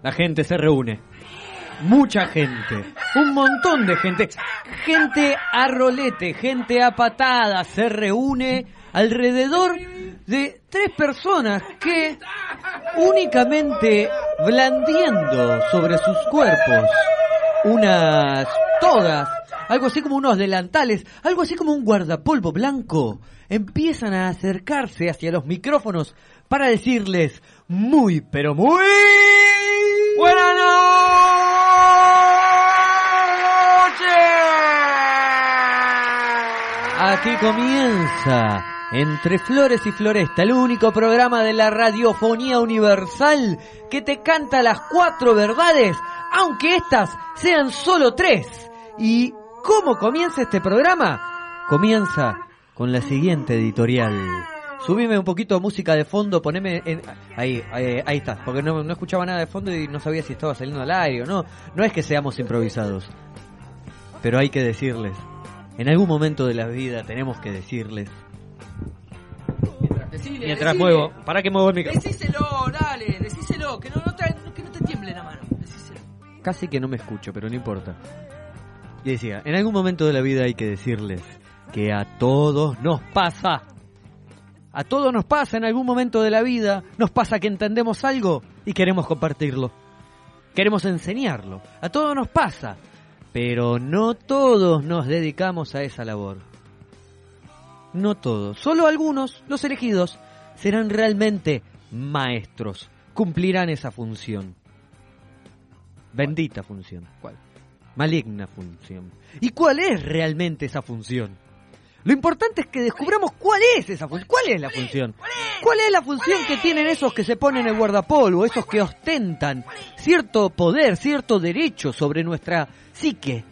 La gente se reúne. Mucha gente. Un montón de gente. Gente a rolete, gente a patadas. Se reúne alrededor de 3 personas que únicamente blandiendo sobre sus cuerpos unas togas, algo así como unos delantales, algo así como un guardapolvo blanco, empiezan a acercarse hacia los micrófonos para decirles muy, pero muy... ¡Buenas noches! Aquí comienza Entre Flores y Floresta, el único programa de la radiofonía universal que te canta las 4 verdades, aunque estas sean solo 3. ¿Y cómo comienza este programa? Comienza con la siguiente editorial. Subime un poquito de música de fondo, poneme en... Ahí está, porque no escuchaba nada de fondo y no sabía si estaba saliendo al aire o no. No es que seamos improvisados, pero hay que decirles, en algún momento de la vida tenemos que decirles... Mientras muevo, para que muevo el micrófono. Decíselo, dale, decíselo, que no te tiemble la mano, decíselo. Casi que no me escucho, pero no importa. Y decía, en algún momento de la vida hay que decirles que a todos nos pasa. A todos nos pasa en algún momento de la vida. Nos pasa que entendemos algo y queremos compartirlo. Queremos enseñarlo. A todos nos pasa. Pero no todos nos dedicamos a esa labor. No todos. Solo algunos, los elegidos, serán realmente maestros. Cumplirán esa función. Bendita función. ¿Cuál? Maligna función. ¿Y cuál es realmente esa función? Lo importante es que descubramos cuál es esa función. ¿Cuál es la función? ¿Cuál es la función que tienen esos que se ponen el guardapolvo, esos que ostentan cierto poder, cierto derecho sobre nuestra psique?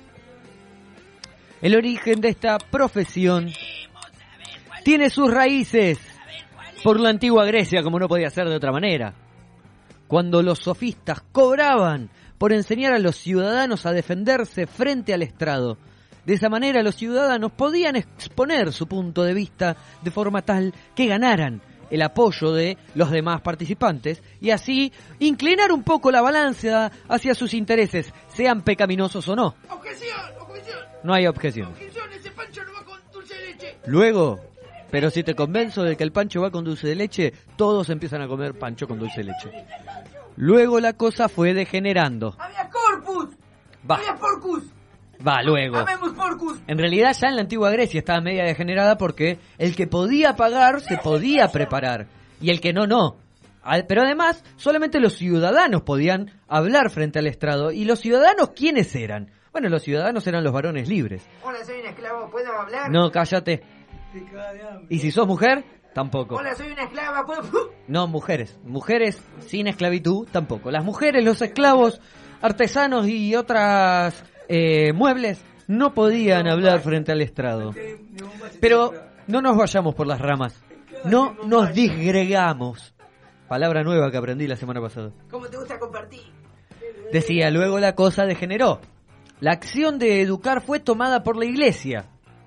El origen de esta profesión tiene sus raíces por la antigua Grecia, como no podía ser de otra manera. Cuando los sofistas cobraban por enseñar a los ciudadanos a defenderse frente al estrado. De esa manera los ciudadanos podían exponer su punto de vista de forma tal que ganaran el apoyo de los demás participantes y así inclinar un poco la balanza hacia sus intereses, sean pecaminosos o no. ¡Objeción! No hay objeción. Ese pancho no va con dulce de leche. Luego, pero si te convenzo de que el pancho va con dulce de leche, todos empiezan a comer pancho con dulce de leche. Luego la cosa fue degenerando. ¡Había corpus! Va. ¡Había porcus! Va, luego. ¡Habemos porcus! En realidad ya en la antigua Grecia estaba media degenerada porque el que podía pagar se podía preparar y el que no, no. Pero además solamente los ciudadanos podían hablar frente al estrado. ¿Y los ciudadanos quiénes eran? Bueno, los ciudadanos eran los varones libres. Hola, soy un esclavo, ¿puedo hablar? No, cállate. ¿Y si sos mujer? Tampoco. Hola, soy una esclava, ¿puedo...? No, mujeres. Mujeres sin esclavitud, tampoco. Las mujeres, los esclavos, artesanos y otras muebles no podían hablar frente al estrado. Pero no nos vayamos por las ramas. No nos disgregamos. Palabra nueva que aprendí la semana pasada. ¿Cómo te gusta compartir? Decía, luego la cosa degeneró. La acción de educar fue tomada por la iglesia.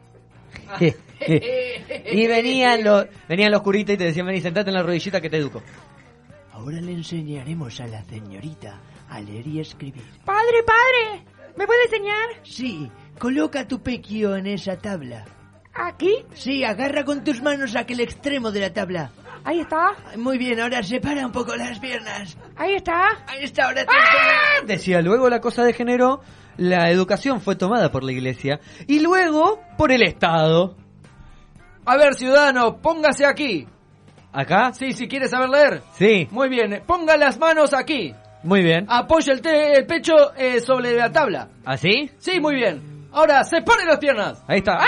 Y venían los curitas y te decían, vení, sentate en la rodillita que te educo. Ahora le enseñaremos a la señorita a leer y escribir. Padre, ¿me puede enseñar? Sí, coloca tu pequio en esa tabla. ¿Aquí? Sí, agarra con tus manos aquel extremo de la tabla. Ahí está. Muy bien, ahora separa un poco las piernas. Ahí está. Ahí está, ahora te... Decía, luego la cosa degeneró, la educación fue tomada por la iglesia y luego por el Estado. A ver, ciudadano, póngase aquí. ¿Acá? Sí, si quiere saber leer. Sí. Muy bien, ponga las manos aquí. Muy bien. Apoya el pecho sobre la tabla. ¿Así? Sí, muy bien. Ahora, separe las piernas. Ahí está.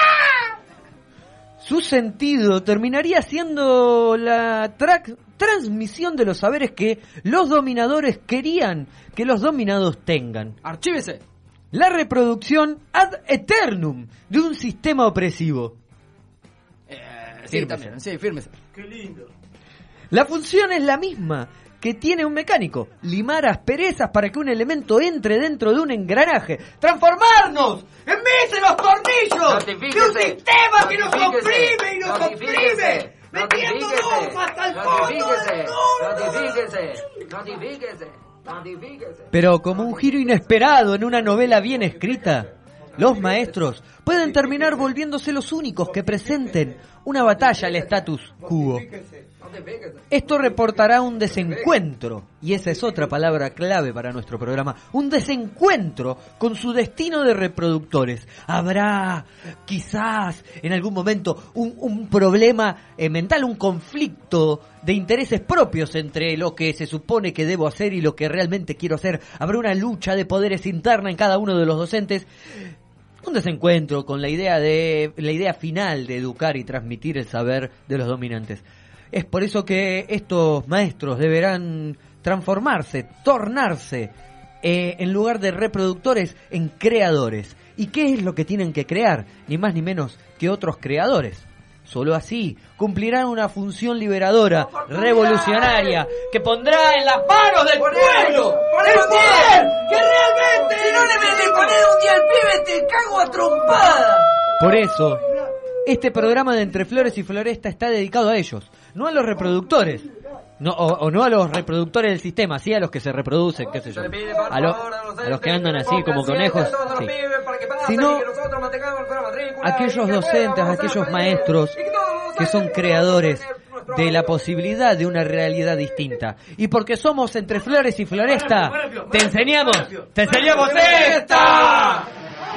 Su sentido terminaría siendo la transmisión de los saberes que los dominadores querían que los dominados tengan. Archívese. La reproducción ad eternum de un sistema opresivo. Sí, Fírmese. también. Sí, fírmese. Qué lindo. La función es la misma que tiene un mecánico: limar asperezas para que un elemento entre dentro de un engranaje. ¡Transformarnos en vez de los tornillos de un sistema que nos oprime y nos oprime! ¡Metiéndonos hasta el fondo del Notifíquese. Pero como un giro inesperado en una novela bien escrita, los maestros pueden terminar volviéndose los únicos que presenten una batalla al status quo. Esto reportará un desencuentro, y esa es otra palabra clave para nuestro programa, un desencuentro con su destino de reproductores. Habrá, quizás, en algún momento, un problema mental, un conflicto de intereses propios entre lo que se supone que debo hacer y lo que realmente quiero hacer. Habrá una lucha de poderes interna en cada uno de los docentes. Un desencuentro con la idea final de educar y transmitir el saber de los dominantes. Es por eso que estos maestros deberán transformarse, tornarse, en lugar de reproductores, en creadores. ¿Y qué es lo que tienen que crear? Ni más ni menos que otros creadores. Solo así cumplirán una función liberadora, revolucionaria, que pondrá en las manos del pueblo el poder que realmente... Si no le pones un día al pibe, te cago a trompada. Por eso, este programa de Entre Flores y Floresta está dedicado a ellos, no a los reproductores, no a los reproductores del sistema, sí a los que se reproducen, qué sé yo, a los que andan así como conejos, sí, sino aquellos docentes, aquellos maestros que son creadores de la posibilidad de una realidad distinta. Y porque somos Entre Flores y Floresta, te enseñamos esta.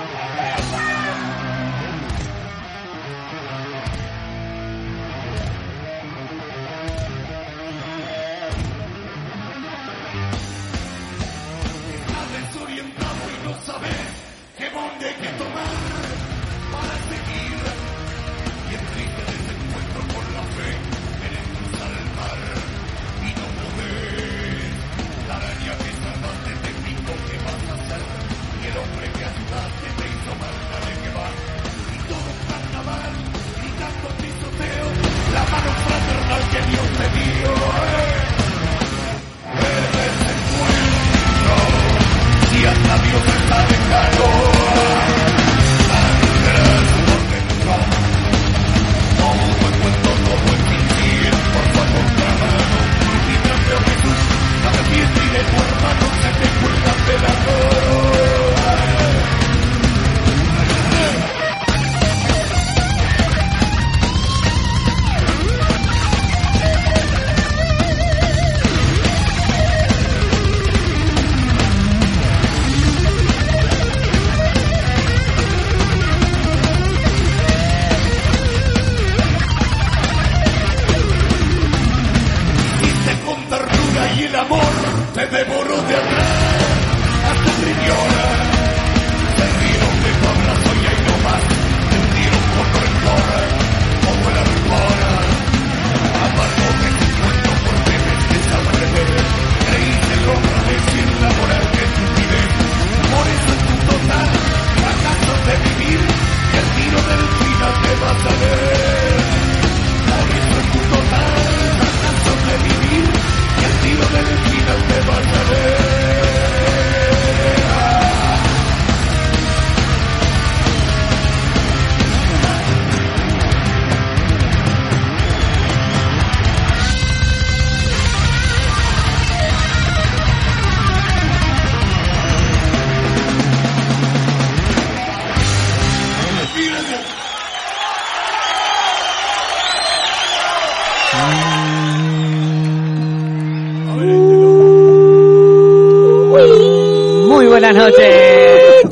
Muy buenas noches.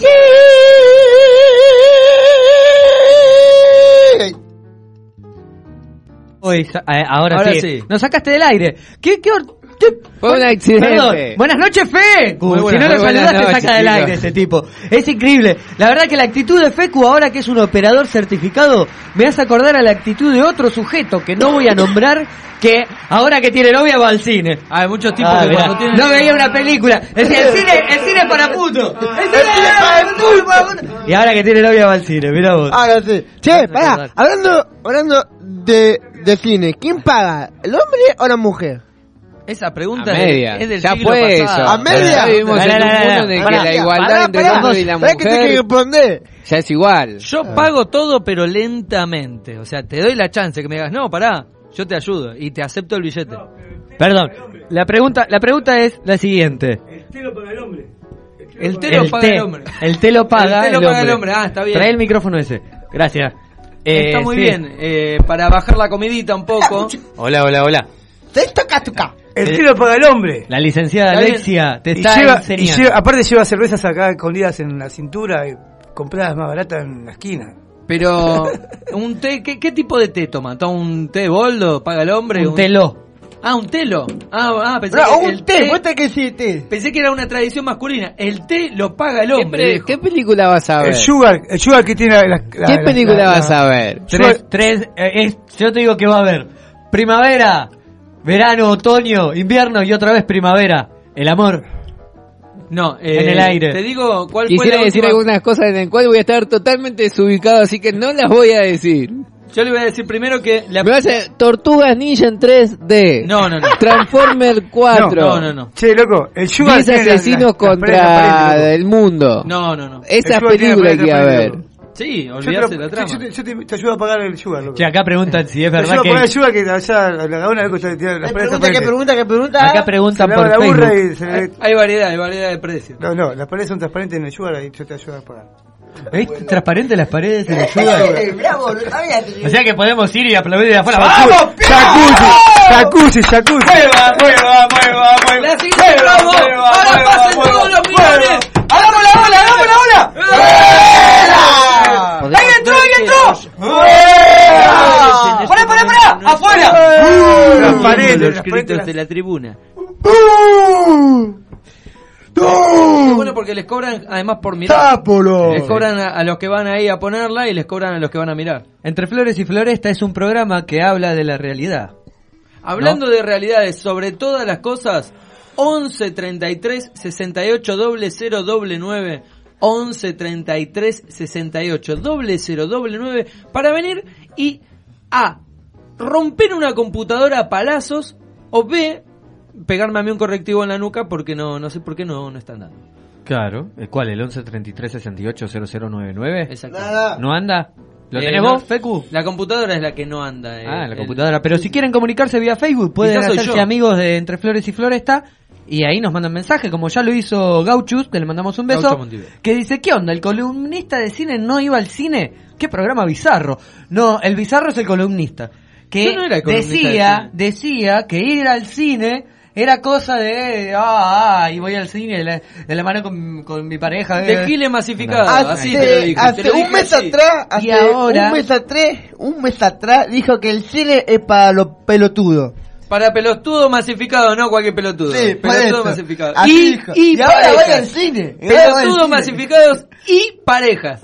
Hoy, ahora sí. Nos sacaste del aire. Fue un accidente. Perdón. Buenas noches, Fecu. Si no lo saludas, te saca del aire ese tipo. Es increíble. La verdad que la actitud de Fecu, ahora que es un operador certificado, me hace acordar a la actitud de otro sujeto que no voy a nombrar, que ahora que tiene novia va al cine. Hay muchos tipos que cuando tienen... No veía una película. El cine es para puto. El cine es para puto. Y ahora que tiene novia va al cine, mirá vos. Ahora sí. Che, pará, hablando de cine, ¿quién paga? ¿El hombre o la mujer? Esa pregunta es del ya siglo fue pasado. eso. A media. Ya vivimos en un mundo en de que la igualdad entre el hombre y la mujer. que te que responder? Ya es igual. Yo pago todo, pero lentamente. O sea, te doy la chance que me digas, no, pará. Yo te ayudo y te acepto el billete. Perdón, la pregunta es la siguiente. El té lo paga el hombre. El té lo paga el hombre. El té lo paga el hombre. Ah, está bien. Trae el micrófono ese. Gracias. Está muy bien. Para bajar la comidita un poco. Hola. El té lo paga el hombre. La licenciada Está bien. Alexia te Y está y enseñando. aparte lleva cervezas acá escondidas en la cintura y compradas más baratas en la esquina. Pero, un té, ¿qué tipo de té toma? ¿Toma un té boldo? ¿Paga el hombre? Un telo. Un telo. Pensé Bro, que un el té, ¿vos te que sí, té? Pensé que era una tradición masculina. El té lo paga el hombre. viejo. ¿Qué película vas a ver? El sugar que tiene ¿Qué película vas a ver? Yo te digo que va a haber primavera, verano, otoño, invierno y otra vez primavera. El amor. No, en el aire. Te digo cuál Quisiera fue la decir última... algunas cosas en las cuales voy a estar totalmente desubicado, así que no las voy a decir. Yo le voy a decir primero que... Me va a hacer Tortugas Ninja en 3D. No. Transformer 4. No. Che, loco, el sugar 10 tiene asesinos contra el mundo. No. Esas El sugar tiene películas que iba a pared, ver. loco. Sí, olvidarse la trama. Yo te ayudo a pagar el sugar, loco. Che, acá preguntan si es Te verdad ayudo a pagar el que... sugar que allá la gabona, loco, ya tiene las paredes transparentes. ¿Qué pregunta? Acá preguntan Se lava por la burra Facebook. y se le... Hay variedad de precios. No, las paredes son transparentes en el sugar y yo te ayudo a pagar. ¿Es transparente las paredes de la ayuda? Bravo, no sabía. O sea que podemos ir y aplaudir de afuera. ¡Vamos! ¡Jacuzzi! ¡Mueva! La siguiente bravo. Ahora pasen todos los millones. ¡Hagamos la ola! ¡Ahí entró! ¡Para! ¡Afuera! Las paredes, Los las gritos paredes. de la tribuna. Qué bueno porque les cobran además por mirar. ¡Tápolo! Les cobran a los que van ahí a ponerla y les cobran a los que van a mirar. Entre Flores y Floresta es un programa que habla de la realidad. Hablando de realidades sobre todas las cosas, 11 33 68 0099 11 33 68 0099 para venir y A, romper una computadora a palazos, o B, pegarme a mí un correctivo en la nuca porque no sé por qué no están dando. Claro. ¿Cuál? ¿El 11 33 68 0099? Exacto. ¿No anda? ¿Lo tenés no, vos, Fecu? La computadora es la que no anda. La computadora. Pero si quieren comunicarse vía Facebook, pueden Quizás soy hacerse yo. amigos de Entre Flores y Floresta. Y ahí nos mandan mensaje, como ya lo hizo Gauchus, que le mandamos un beso, Gaucho Montevideo. que dice, ¿qué onda? ¿El columnista de cine no iba al cine? ¿Qué programa bizarro? No, el bizarro es el columnista. Que Yo no era el columnista decía que ir al cine era cosa de, y voy al cine de la mano con mi pareja. De giles masificado, Claro. así te lo dije. te Hace lo dije un mes así. atrás, Y ahora- un mes atrás dijo que el cine es para los pelotudos. Para pelotudo masificado, no cualquier pelotudo. Sí, por pelotudo eso. masificado. Así dijo. Y ahora parejas. voy al cine. Pelotudos masificados y parejas.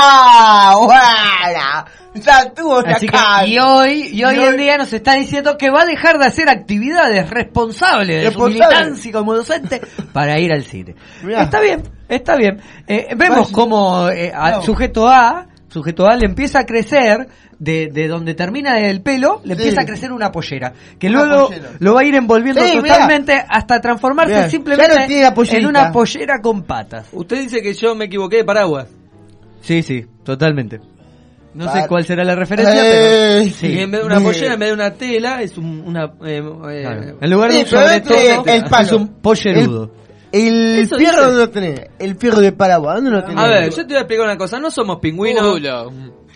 ¡Bueno! Ya estuvo Así que, sacando. y hoy en día nos está diciendo que va a dejar de hacer actividades responsables de su militancia como docente para ir al cine. Mirá. Está bien. Vemos cómo sujeto A le empieza a crecer de donde termina el pelo, le empieza a crecer una pollera, que Una luego pollera. lo va a ir envolviendo Sí, totalmente hasta transformarse Mirá, simplemente ya no tiene la pollerita. en una pollera con patas. Usted dice que yo me equivoqué de paraguas. Sí, totalmente. No sé Par- cuál será la referencia, pero Y sí. en vez de una pollera, en vez de una tela, es una... Claro. En lugar de Sí, un pero sobre este todo, el palo. es un pollerudo. El Eso fierro, dice. ¿dónde lo tenés? El fierro de Paraguay, ¿dónde lo tenés? A ver, yo te voy a explicar una cosa. No somos pingüinos. Culo.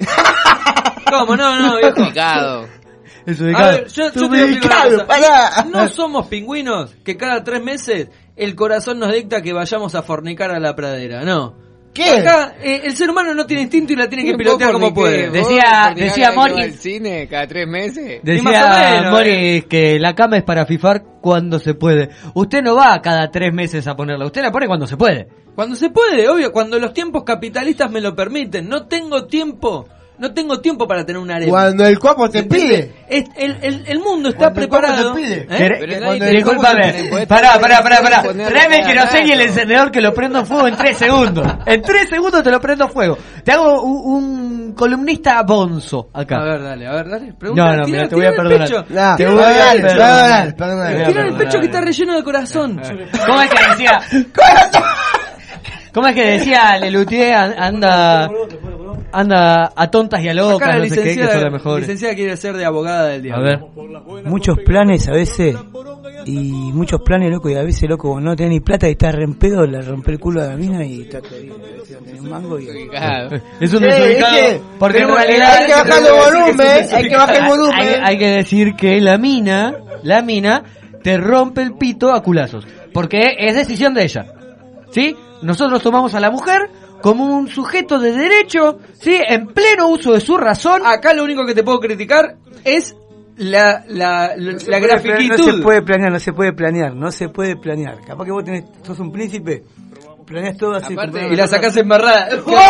¿Cómo? No, viejo. Complicado. Es A ubicado. ver, yo te voy a explicar una cosa. Pará. No somos pingüinos que cada 3 meses el corazón nos dicta que vayamos a fornicar a la pradera. No. ¿Qué? Acá el ser humano no tiene instinto y la tiene que pilotear como puede. Decía Mori- al cine cada 3 meses? Y más o Decía menos, Mori que la cama es para fifar cuando se puede. Usted no va cada 3 meses a ponerla, usted la pone cuando se puede. Cuando se puede, obvio, cuando los tiempos capitalistas me lo permiten. No tengo tiempo para tener un harem. Cuando el cuerpo te ¿Entiende? pide. El mundo está Cuando el cuerpo preparado. te pide. ¿Eh? Pero Cuando el discúlpame, cuerpo pará. poner Tráeme el nada, queroseno y el nada. encendedor que lo prendo fuego en 3 segundos. En 3 segundos te lo prendo fuego. Te hago un columnista bonzo acá. A ver, dale. No, Pregunta, mira, te voy a el perdonar. pecho. No, Te voy a perdonar. perdonar. Tirar el pecho que está relleno de corazón. ¿Cómo es que decía? ¿Cómo es que decía Lelutier anda? anda a tontas y a locas, Acá la no sé qué, que son las mejores. licenciada quiere ser de abogada del A diablo. ver. Muchos planes a veces, y muchos planes, loco, y a veces, loco, no tenés ni plata y estás re en pedo, le rompe el culo a la mina y está todo bien. A veces no tenés un mango y... Es un Sí, desubicado. es que Porque en tenemos- realidad hay que bajar el volumen, hay que bajar el volumen. Hay que decir que la mina te rompe el pito a culazos. Porque es decisión de ella. ¿Sí? Nosotros tomamos a la mujer como un sujeto de derecho, ¿sí? En pleno uso de su razón. Acá lo único que te puedo criticar es la grafiquitud. No se puede planear. Capaz que vos sos un príncipe, planeás todo así. Aparte, Y la sacás embarrada.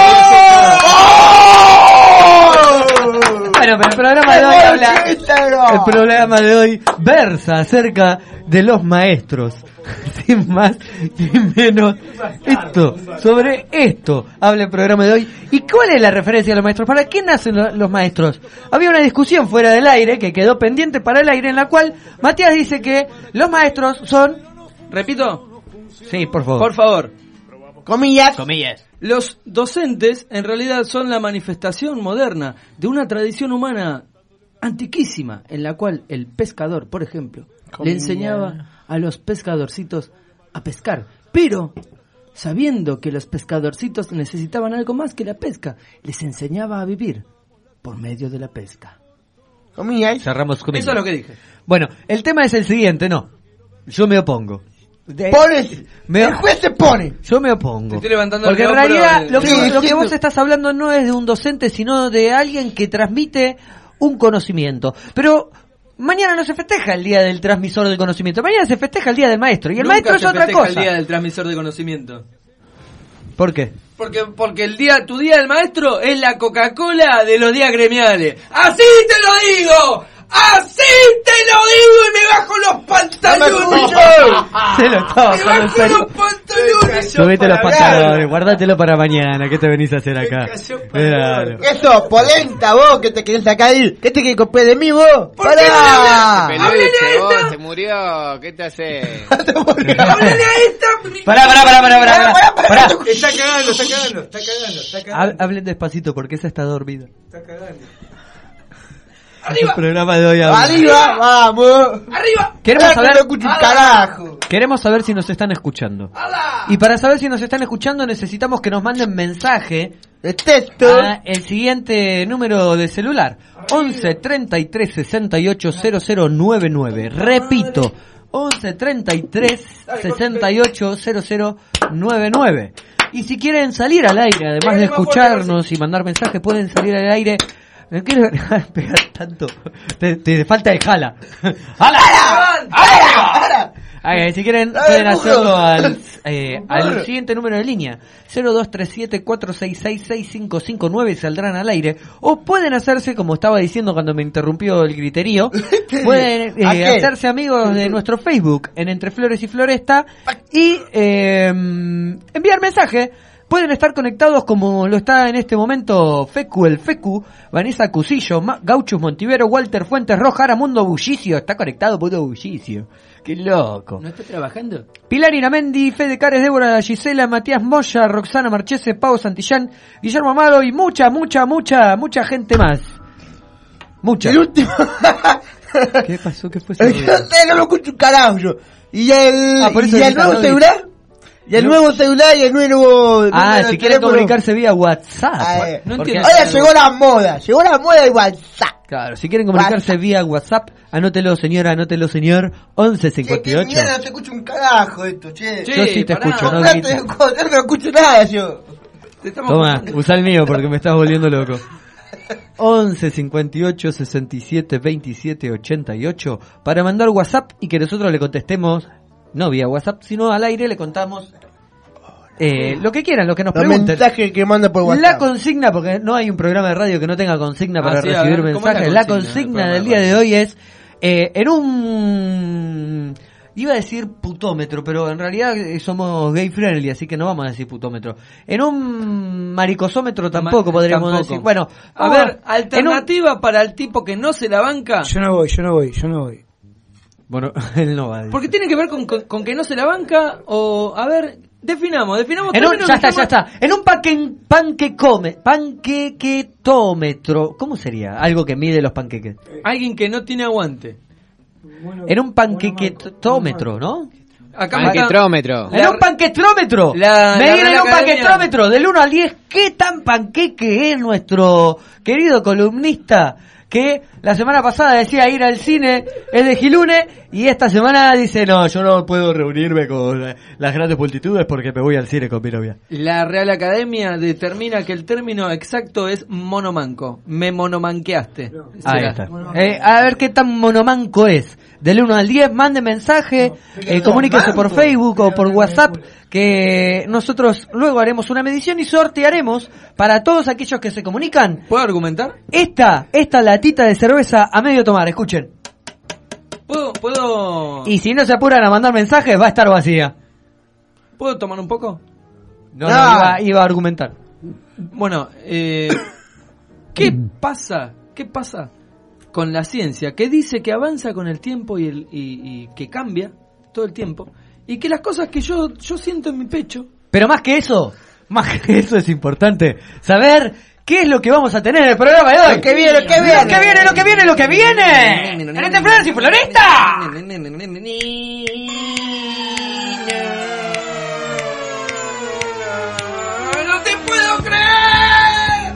Bueno, pero el programa de hoy habla... El programa de hoy versa acerca de los maestros. Sin más, sin menos. Sobre esto habla el programa de hoy. ¿Y cuál es la referencia de los maestros? ¿Para qué nacen los maestros? Había una discusión fuera del aire que quedó pendiente para el aire, en la cual Matías dice que los maestros son... Repito, Sí, por favor. por favor. Comillas. Los docentes en realidad son la manifestación moderna de una tradición humana antiquísima, en la cual el pescador, por ejemplo, le enseñaba a los pescadorcitos a pescar, pero sabiendo que los pescadorcitos necesitaban algo más que la pesca, les enseñaba a vivir por medio de la pesca. Comillas. Cerramos con Eso es lo que dije. Bueno, el tema es el siguiente, no. Yo me opongo. Pones. El juez se pone. Yo me opongo. Te estoy levantando Porque el en hombro, realidad lo que, sí, lo que sí, vos sí. estás hablando no es de un docente, sino de alguien que transmite un conocimiento. Pero mañana no se festeja el día del transmisor del conocimiento. Mañana se festeja el día del maestro. Y el Nunca maestro es se otra festeja cosa. el día del transmisor de conocimiento. ¿Por qué? Porque tu día del maestro es la Coca-Cola de los días gremiales. ¡Así te lo digo! ¡Así te lo digo! Y me bajo los pantalones. Se lo estaba ¡Me bajando en bajo serio. los pantalones! Subete los pantalones, guardátelo para mañana. ¿Qué te venís a hacer acá? Claro. Eso, polenta vos, que te querés sacar ahí. ¿Qué te querés copiar de mí vos? ¿Por qué no ¡Pará! le Peluche, ¡Háblale a vos, esta! se murió, ¿qué te haces? ¡Háblale a esta! Pará. Está cagando. Hablen despacito porque esa está dormida. Está cagando. ¡Arriba! El programa de hoy habla. ¡Arriba! ¡Vamos! ¡Arriba! Queremos saber, No escucho un carajo. queremos saber si nos están escuchando. ¡Hala! Y para saber si nos están escuchando necesitamos que nos manden mensaje De texto. a el siguiente número de celular: 11 33 68 0099. Repito, 11 33 68 0099. Y si quieren salir al aire, además de escucharnos y mandar mensajes, pueden salir al aire. No quiero pegar tanto. Te falta de jala. ¡Jala! Si quieren, pueden hacerlo al siguiente número de línea: 0237-466-6559. Saldrán al aire. O pueden hacerse, como estaba diciendo cuando me interrumpió el griterío, pueden ¿A qué? hacerse amigos de nuestro Facebook en Entre Flores y Floresta y enviar mensaje. Pueden estar conectados como lo está en este momento Fecu, el Fecu, Vanessa Cusillo, Gauchus Montivero, Walter Fuentes Roja, Aramundo Bullicio. Está conectado, puto Bullicio. Qué loco. ¿No está trabajando? Pilar Iramendi, Fede Cares, Débora Gisela, Matías Moya, Roxana Marchese, Pau Santillán, Guillermo Amado y mucha gente más. Mucha. El último. ¿Qué pasó? ¿Qué fue No eso? sé, no lo escucho un carajo yo. Y el, Por eso y el grita, nuevo ¿no? celular. Y el nuevo celular y el nuevo. Ah, número si de quieren teléfono. comunicarse vía WhatsApp. No Porque- entiendo. Ahora llegó la moda de WhatsApp. Claro, si quieren comunicarse vía WhatsApp, anótelo señor, 11 Che, qué 58. mierda, no te escucho un carajo esto, che. Yo sí te pará. escucho, ¿no? No te escucho nada yo. Te estamos Toma, escuchando. usa el mío porque me estás volviendo loco. 11 58 67 27 88 para mandar WhatsApp y que nosotros le contestemos, no vía WhatsApp, sino al aire le contamos lo que quieran, lo que nos Los pregunten. mensajes que manda por La WhatsApp. consigna, porque no hay un programa de radio que no tenga consigna para sí, a recibir ver, ¿cómo es la mensajes. La consigna del consigna programa del de día de radio? hoy es en un... Iba a decir putómetro, pero en realidad somos gay friendly, así que no vamos a decir putómetro. En un maricosómetro tampoco podríamos Tampoco. decir. Bueno, A vamos ver, en un- alternativa para el tipo que no se la banca. Yo no voy. Bueno, él no va a decir. Porque tiene que ver con que no se la banca o... A ver, Definamos Ya está. En un panquequetómetro. ¿Cómo sería? Algo que mide los panqueques. Alguien que no tiene aguante. En un panquequetómetro, ¿no? Panquetrómetro. En un panquetrómetro. Medir en un panquetrómetro. Del 1 al 10, ¿qué tan panqueque es nuestro querido columnista? Que la semana pasada decía ir al cine es de Gilune y esta semana dice no, yo no puedo reunirme con las grandes multitudes porque me voy al cine con mi novia. La Real Academia determina que el término exacto es monomanco. Me monomanqueaste. Ahí está. A ver qué tan monomanco es. Del 1 al 10, mande mensaje, comuníquese por Facebook o por WhatsApp, que nosotros luego haremos una medición y sortearemos para todos aquellos que se comunican. ¿Puedo argumentar? Esta latita de cerveza a medio tomar, escuchen. ¿Puedo? Y si no se apuran a mandar mensajes, va a estar vacía. ¿Puedo tomar un poco? No, iba a argumentar. Bueno, ¿qué pasa con la ciencia? Que dice que avanza con el tiempo y que cambia todo el tiempo. Y que las cosas que yo siento en mi pecho... Pero más que eso es importante saber qué es lo que vamos a tener en el programa de hoy. Lo que viene. ¡En Entre Flores y Florestas! ¡No te puedo creer!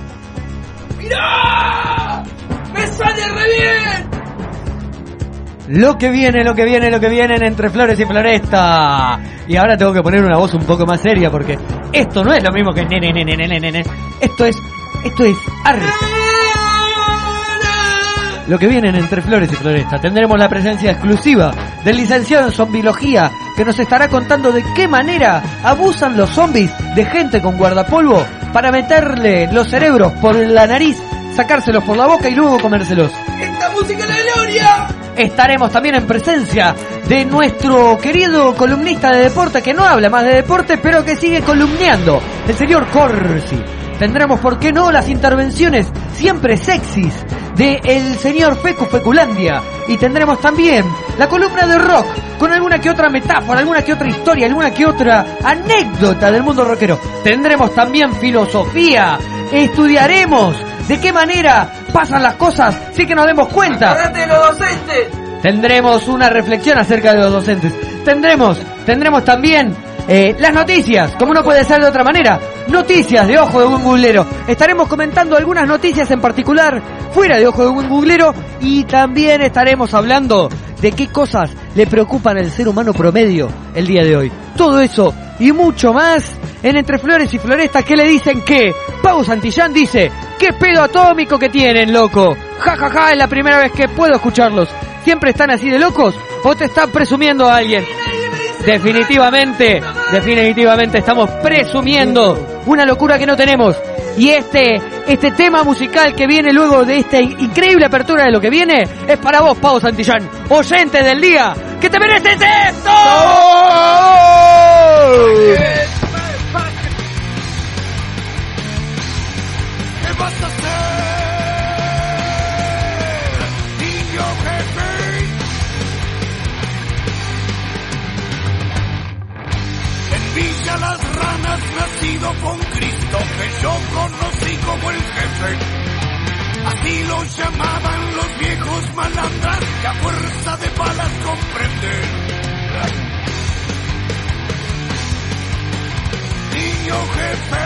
¡Mirá! ¡Me sale re bien! Lo que viene en Entre Flores y Floresta. Y ahora tengo que poner una voz un poco más seria porque esto no es lo mismo que nene. Esto es arte. Lo que viene en Entre Flores y Floresta. Tendremos la presencia exclusiva del licenciado en zombiología que nos estará contando de qué manera abusan los zombies de gente con guardapolvo para meterle los cerebros por la nariz, sacárselos por la boca y luego comérselos. ¡Esta música es la gloria! Estaremos también en presencia de nuestro querido columnista de deporte, que no habla más de deporte, pero que sigue columneando, el señor Corsi. Tendremos, ¿por qué no?, las intervenciones siempre sexys de el señor Fecu Feculandia. Y tendremos también la columna de rock, con alguna que otra metáfora, alguna que otra historia, alguna que otra anécdota del mundo rockero. Tendremos también filosofía. Estudiaremos de qué manera pasan las cosas sin que nos demos cuenta. ¡Acordate de los docentes! Tendremos una reflexión acerca de los docentes. Tendremos también las noticias, como no puede ser de otra manera. Noticias de Ojo de Buen Googlero. Estaremos comentando algunas noticias en particular fuera de Ojo de Buen Googlero. Y también estaremos hablando de qué cosas le preocupan al ser humano promedio el día de hoy. Todo eso y mucho más en Entre Flores y Florestas, que le dicen que Pau Santillán dice: ¿qué pedo atómico que tienen, loco? Ja, ja, ja, es la primera vez que puedo escucharlos. ¿Siempre están así de locos o te están presumiendo a alguien? Definitivamente estamos presumiendo una locura que no tenemos. Y este tema musical que viene luego de esta increíble apertura de lo que viene es para vos, Pau Santillán, oyente del día, que te mereces esto. ¿Qué vas a hacer, niño jefe? En Villa Las Ranas, nacido con Cristo, que yo conocí como el jefe. Así lo llamaban los viejos malandras, que a fuerza de balas comprenden. Niño jefe,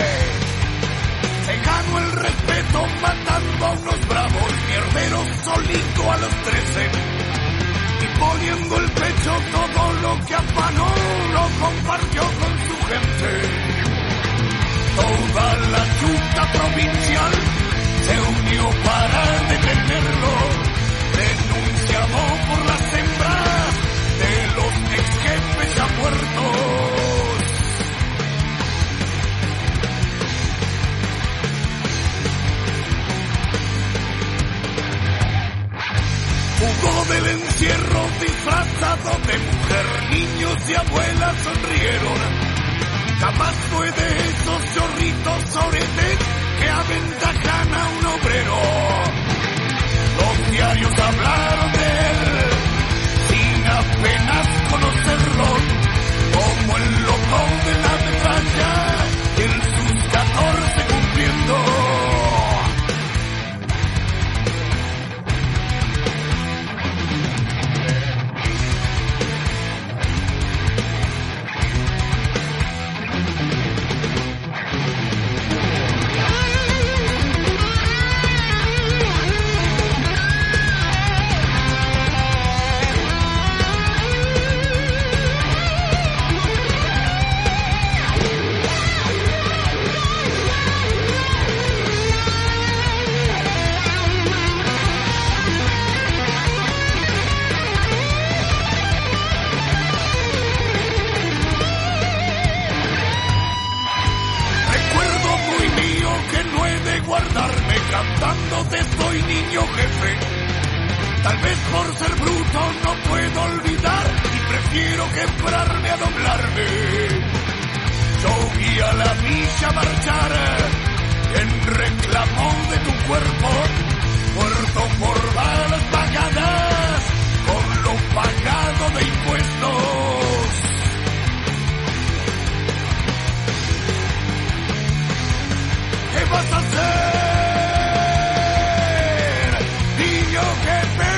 se ganó el respeto matando a unos bravos mierderos solito a los 13. Y poniendo el pecho, todo lo que afanó lo compartió con su gente. Toda la Junta provincial se unió para detenerlo, denunciado por las hembras de los ex jefes ya muertos. Jugó del encierro disfrazado de mujer, niños y abuelas sonrieron. Jamás fue de esos chorritos oretes que aventajan a un obrero. Los diarios hablaron de él sin apenas conocerlo, como el loco cantándote soy niño jefe. Tal vez por ser bruto no puedo olvidar y prefiero quebrarme a doblarme. Yo vi a la milla marchar en reclamo de tu cuerpo, muerto por balas pagadas con lo pagado de impuestos. ¿Qué vas a hacer, niño jefe?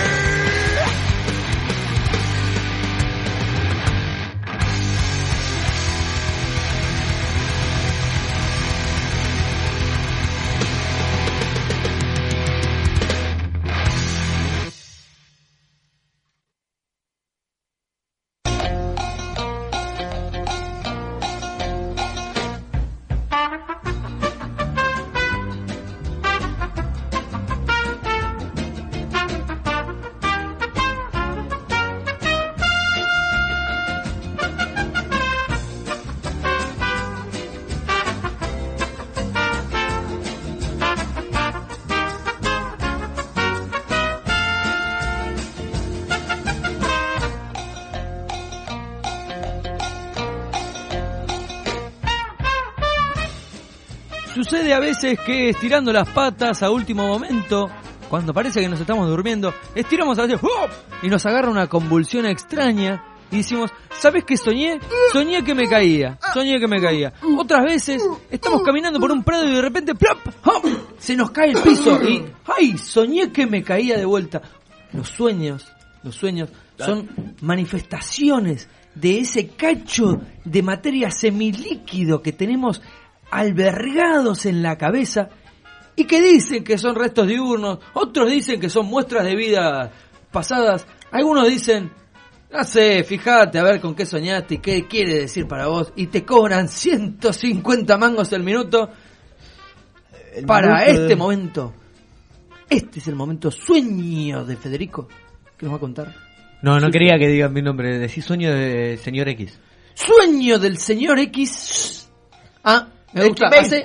Sucede a veces que estirando las patas a último momento, cuando parece que nos estamos durmiendo, estiramos a veces y nos agarra una convulsión extraña y decimos, ¿sabes qué soñé? Soñé que me caía, Otras veces estamos caminando por un prado y de repente ¡plop! ¡Hop! Se nos cae el piso y ¡ay! Soñé que me caía de vuelta. Los sueños son manifestaciones de ese cacho de materia semilíquido que tenemos albergados en la cabeza y que dicen que son restos diurnos, otros dicen que son muestras de vidas pasadas, algunos dicen, no sé, fíjate a ver con qué soñaste y qué quiere decir para vos, y te cobran 150 mangos el minuto para este momento. Este es el momento sueño de Federico, que nos va a contar. No quería que digan mi nombre, decí sueño de señor X. Sueño del señor X. Me gusta. Hace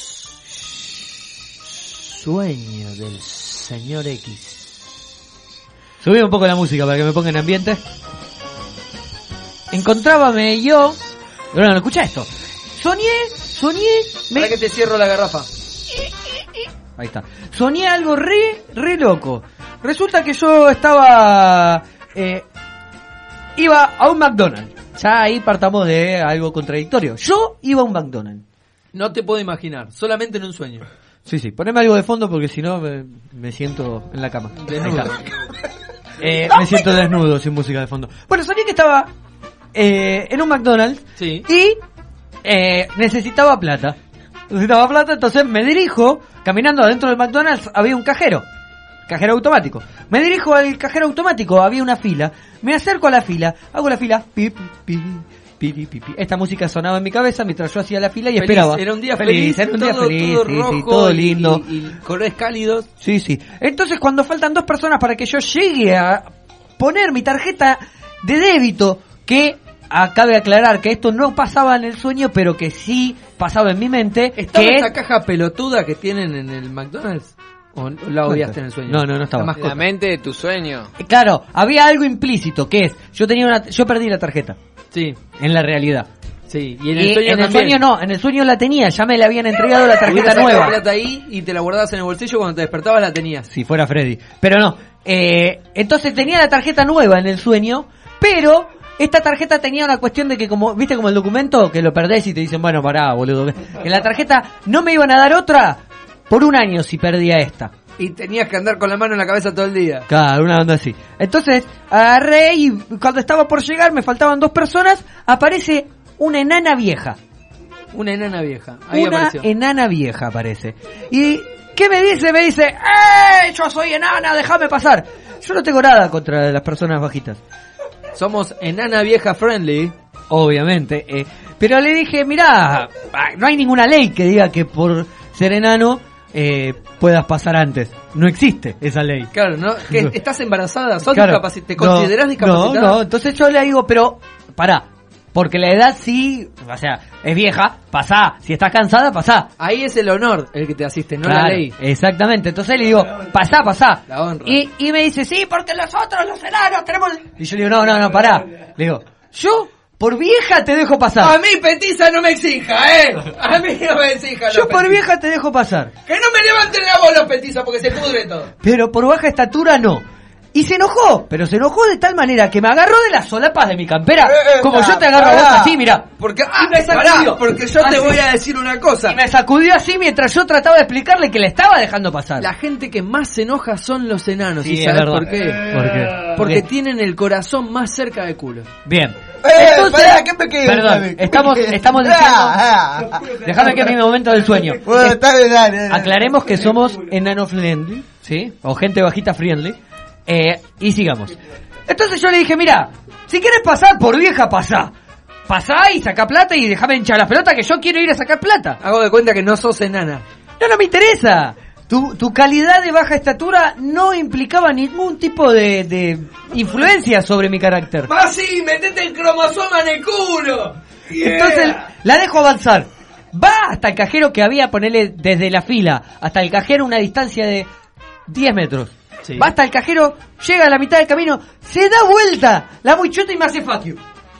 sueño del señor X. Subí un poco la música para que me ponga en ambiente. Encontrábame yo. No, escucha esto. Soñé. Para que te cierro la garrafa. Ahí está. Soñé algo re loco. Resulta que yo estaba. Iba a un McDonald's. Ya ahí partamos de algo contradictorio. Yo iba a un McDonald's. No te puedo imaginar, solamente en un sueño. Sí, poneme algo de fondo porque si no me siento en la cama. Desnudo. Me siento desnudo sin música de fondo. Bueno, soñé que estaba en un McDonald's y necesitaba plata. Entonces me dirijo, caminando adentro del McDonald's había un cajero automático. Me dirijo al cajero automático, había una fila. Me acerco a la fila, hago la fila, pi. Esta música sonaba en mi cabeza mientras yo hacía la fila y feliz, esperaba. Era un día feliz, todo rojo, todo lindo. Y colores cálidos. Sí. Entonces cuando faltan 2 personas para que yo llegue a poner mi tarjeta de débito, que cabe aclarar que esto no pasaba en el sueño, pero que sí pasaba en mi mente. ¿Estaba esa caja pelotuda que tienen en el McDonald's? ¿O la obviaste en el sueño? No estaba. La mente de tu sueño. Claro, había algo implícito, que es, yo perdí la tarjeta. Sí. En la realidad. Sí, y en el sueño no, en el sueño la tenía, ya me le habían entregado la tarjeta nueva. La plata ahí y te la guardabas en el bolsillo, cuando te despertabas la tenías. Si fuera Freddy. Pero no, entonces tenía la tarjeta nueva en el sueño, pero esta tarjeta tenía una cuestión de que como, viste como el documento, que lo perdés y te dicen, bueno, pará, boludo. En la tarjeta no me iban a dar otra por 1 año si perdía esta. Y tenías que andar con la mano en la cabeza todo el día. Claro, una onda así. Entonces, agarré y cuando estaba por llegar, me faltaban 2 personas, aparece una enana vieja. Una enana vieja. Ahí una apareció. Enana vieja aparece. ¿Y qué me dice? Me dice, yo soy enana, déjame pasar. Yo no tengo nada contra las personas bajitas. Somos enana vieja friendly. Obviamente. Pero le dije, mirá, no hay ninguna ley que diga que por ser enano puedas pasar antes. No existe esa ley. Claro, ¿no? Que estás embarazada, claro, ¿te considerás discapacitada? No, entonces yo le digo, pero, pará, Porque la edad sí, o sea, es vieja, pasá. Si estás cansada, pasá. Ahí es el honor el que te asiste, no Claro, la ley. exactamente. Entonces le digo, pasá. La honra. Y me dice, sí, porque nosotros los enanos tenemos... Y yo le digo, no, pará. Le digo, yo por vieja te dejo pasar. A mí, petiza, no me exija, A mí no me exija. Yo por vieja te dejo pasar. Que no me levanten la voz los petizas porque se pudre todo. Pero por baja estatura no. Y se enojó, pero se enojó de tal manera que me agarró de las solapas de mi campera, como yo te agarro a vos así, mirá. Porque, me sacudió. porque yo te Así. voy a decir una cosa. Y me sacudió así mientras yo trataba de explicarle que le estaba dejando pasar. La gente que más se enoja son los enanos. Sí, ¿Y es sabes verdad. por qué? ¿Por qué? Porque Bien. tienen el corazón más cerca del culo. Bien. Pará, ¿qué me quedé? Perdón, estamos diciendo... Déjame que es mi momento del sueño. Bueno, está bien, dale. Aclaremos que somos enano friendly, ¿sí? O gente bajita friendly. Y sigamos. Entonces yo le dije, mira, si quieres pasar por vieja, pasá. Pasá y saca plata y déjame hinchar las pelotas que yo quiero ir a sacar plata. Hago de cuenta que no sos enana. No me interesa. Tu calidad de baja estatura no implicaba ningún tipo de influencia sobre mi carácter. ¡Más sí! ¡Metete el cromosoma en el culo! Entonces la dejo avanzar. Va hasta el cajero que había, ponerle desde la fila hasta el cajero una distancia de 10 metros. Sí. Va hasta el cajero, llega a la mitad del camino, se da vuelta la muy chota y me hace fuck you.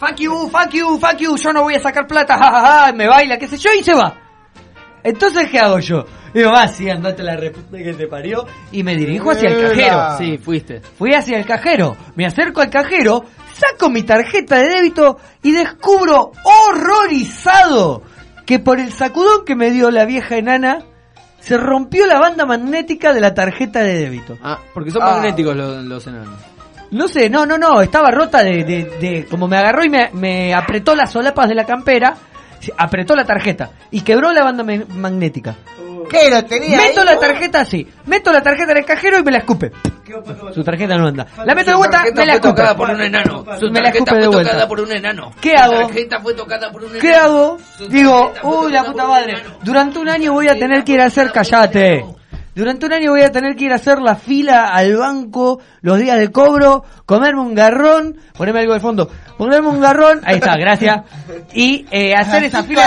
Fuck you, yo no voy a sacar plata, jajaja, me baila, qué sé yo, y se va. Entonces, ¿qué hago yo? Digo, sí, andate la reputa que te parió, y me dirijo hacia el cajero. Sí, fuiste. Fui hacia el cajero, me acerco al cajero, saco mi tarjeta de débito y descubro horrorizado que por el sacudón que me dio la vieja enana se rompió la banda magnética de la tarjeta de débito. Ah, porque son magnéticos los enanos. No sé, no, estaba rota de como me agarró y me apretó las solapas de la campera, apretó la tarjeta y quebró la banda magnética. ¿Qué lo tenía? Meto la tarjeta así, meto la tarjeta en el cajero y me la escupe. Su tarjeta no anda. La meto de vuelta, me la escupe. Tocada por un enano. Su Me la escupe tarjeta de fue vuelta. tocada por un enano. ¿Qué Su hago? tarjeta fue tocada por un enano. ¿Qué hago? Su Digo, tarjeta fue uy, la tocada puta por un madre. enano. Durante un año voy a tener que ir a hacer, callate. Durante un año voy a tener que ir a hacer la fila al banco los días de cobro, comerme un garrón, ponerme algo de fondo, ponerme un garrón, ahí está, gracias, y hacer esa fila.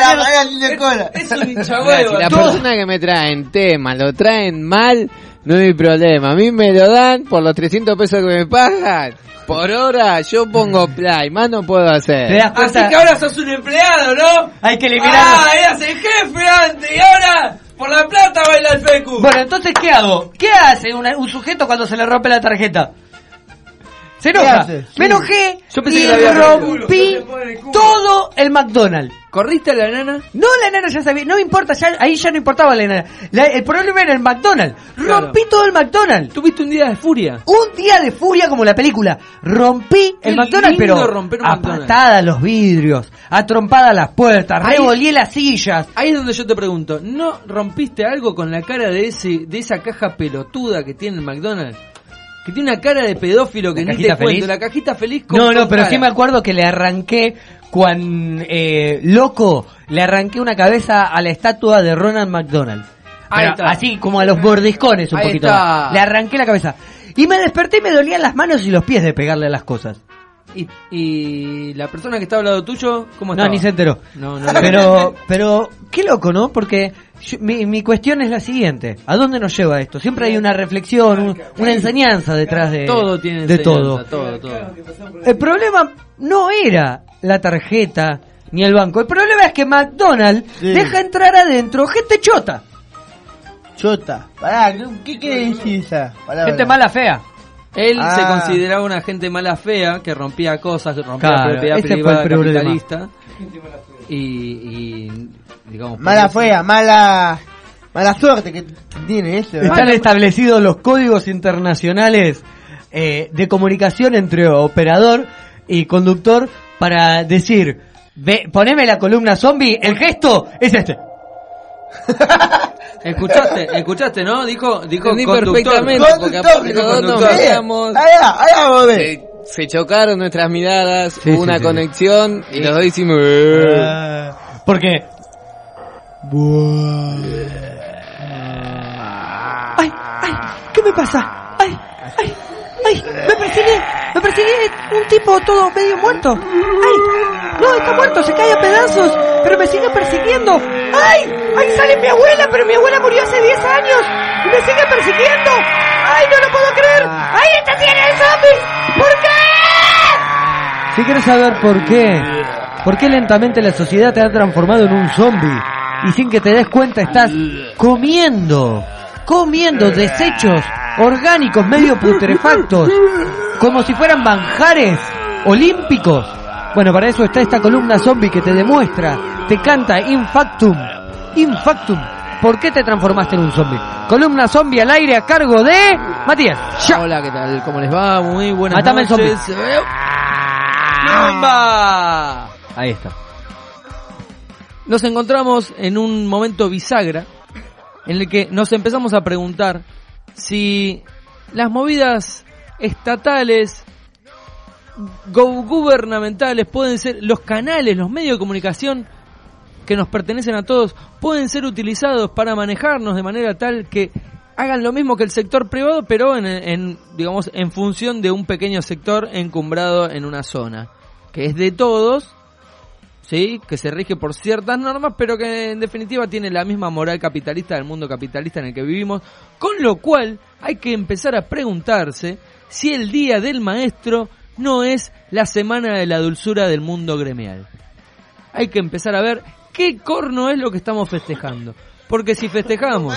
Es un hinchahuevo. Si la Todo. persona que me traen tema lo traen mal, no hay problema. A mí me lo dan por los 300 pesos que me pagan. Por hora yo pongo play, más no puedo ¿Te hacer. das cuenta? Así que ahora sos un empleado, ¿no? Hay que eliminar. Eras el jefe antes y ahora por la plata baila el pecu. Bueno, entonces, ¿qué hago? ¿Qué hace un sujeto cuando se le rompe la tarjeta? Se enoja. hace? Me enojé Yo pensé y que la había rompí todo el McDonald's. ¿Corriste a la enana? No, la enana ya sabía, no me importa, ahí ya no importaba la enana. El problema era el McDonald's. Claro. Rompí todo el McDonald's. Tuviste un día de furia. Un día de furia como la película. Rompí el Qué McDonald's, lindo pero romper un a McDonald's. patadas los vidrios, a trompadas las puertas, Ahí- revolé las sillas. Ahí es donde yo te pregunto, ¿no rompiste algo con la cara de esa caja pelotuda que tiene el McDonald's? Que tiene una cara de pedófilo que ¿La ni te cajita cuento, feliz? la cajita feliz con No, con pero cara. sí me acuerdo que le arranqué, loco, le arranqué una cabeza a la estatua de Ronald McDonald. Ahí Pero está. así como a los mordiscones un Ahí poquito. está. más. Le arranqué la cabeza. Y me desperté y me dolían las manos y los pies de pegarle a las cosas. Y la persona que está al lado tuyo, ¿cómo No, estaba? ni se enteró. No. Pero, qué loco, ¿no? Porque mi cuestión es la siguiente. ¿A dónde nos lleva esto? Siempre hay una reflexión, una enseñanza detrás de Todo tiene de enseñanza, todo. todo. El problema no era la tarjeta ni el banco. El problema es que McDonald's deja entrar adentro gente chota. Chota. Pará, ¿qué quiere decir esa palabra? Gente mala, fea. Él Ah. se consideraba una gente mala fea, que rompía cosas, que rompía Claro, propiedad ese fue el privada, problema. capitalista. Y digamos... Mala fea, mala suerte que tiene eso. Están establecidos los códigos internacionales de comunicación entre operador y conductor para decir, poneme la columna zombie, el gesto es este. ¿Escuchaste, no? Dijo Entendí conductor. perfectamente, porque aparte nosotros nos miramos, Allá vos ves. se chocaron nuestras miradas, Sí, hubo una sí. conexión y los dos hicimos... Porque ay, ¿qué me pasa? Ay, me persigue un tipo todo medio muerto. Ay, No, está muerto, se cae a pedazos, pero me sigue persiguiendo. ¡Ay! ¡Ahí sale mi abuela! Pero mi abuela murió hace 10 años y me sigue persiguiendo. ¡Ay, no lo puedo creer! ¡Ahí está, tiene el zombie! ¿Por qué? Si quieres saber por qué lentamente la sociedad te ha transformado en un zombie y sin que te des cuenta estás comiendo desechos orgánicos medio putrefactos como si fueran manjares olímpicos. Bueno, para eso está esta columna zombie que te demuestra, te canta Infactum, ¿por qué te transformaste en un zombie? Columna zombie al aire a cargo de Matías. Hola, ¿qué tal? ¿Cómo les va? Muy buenas Matame el noches. ¡Bomba! Ahí está. Nos encontramos en un momento bisagra en el que nos empezamos a preguntar si las movidas estatales, gubernamentales, pueden ser los canales, los medios de comunicación que nos pertenecen a todos, pueden ser utilizados para manejarnos de manera tal que hagan lo mismo que el sector privado, pero digamos en función de un pequeño sector encumbrado en una zona que es de todos, sí, que se rige por ciertas normas, pero que en definitiva tiene la misma moral capitalista del mundo capitalista en el que vivimos, con lo cual hay que empezar a preguntarse si el Día del Maestro no es la semana de la dulzura del mundo gremial. Hay que empezar a ver qué corno es lo que estamos festejando. Porque si festejamos,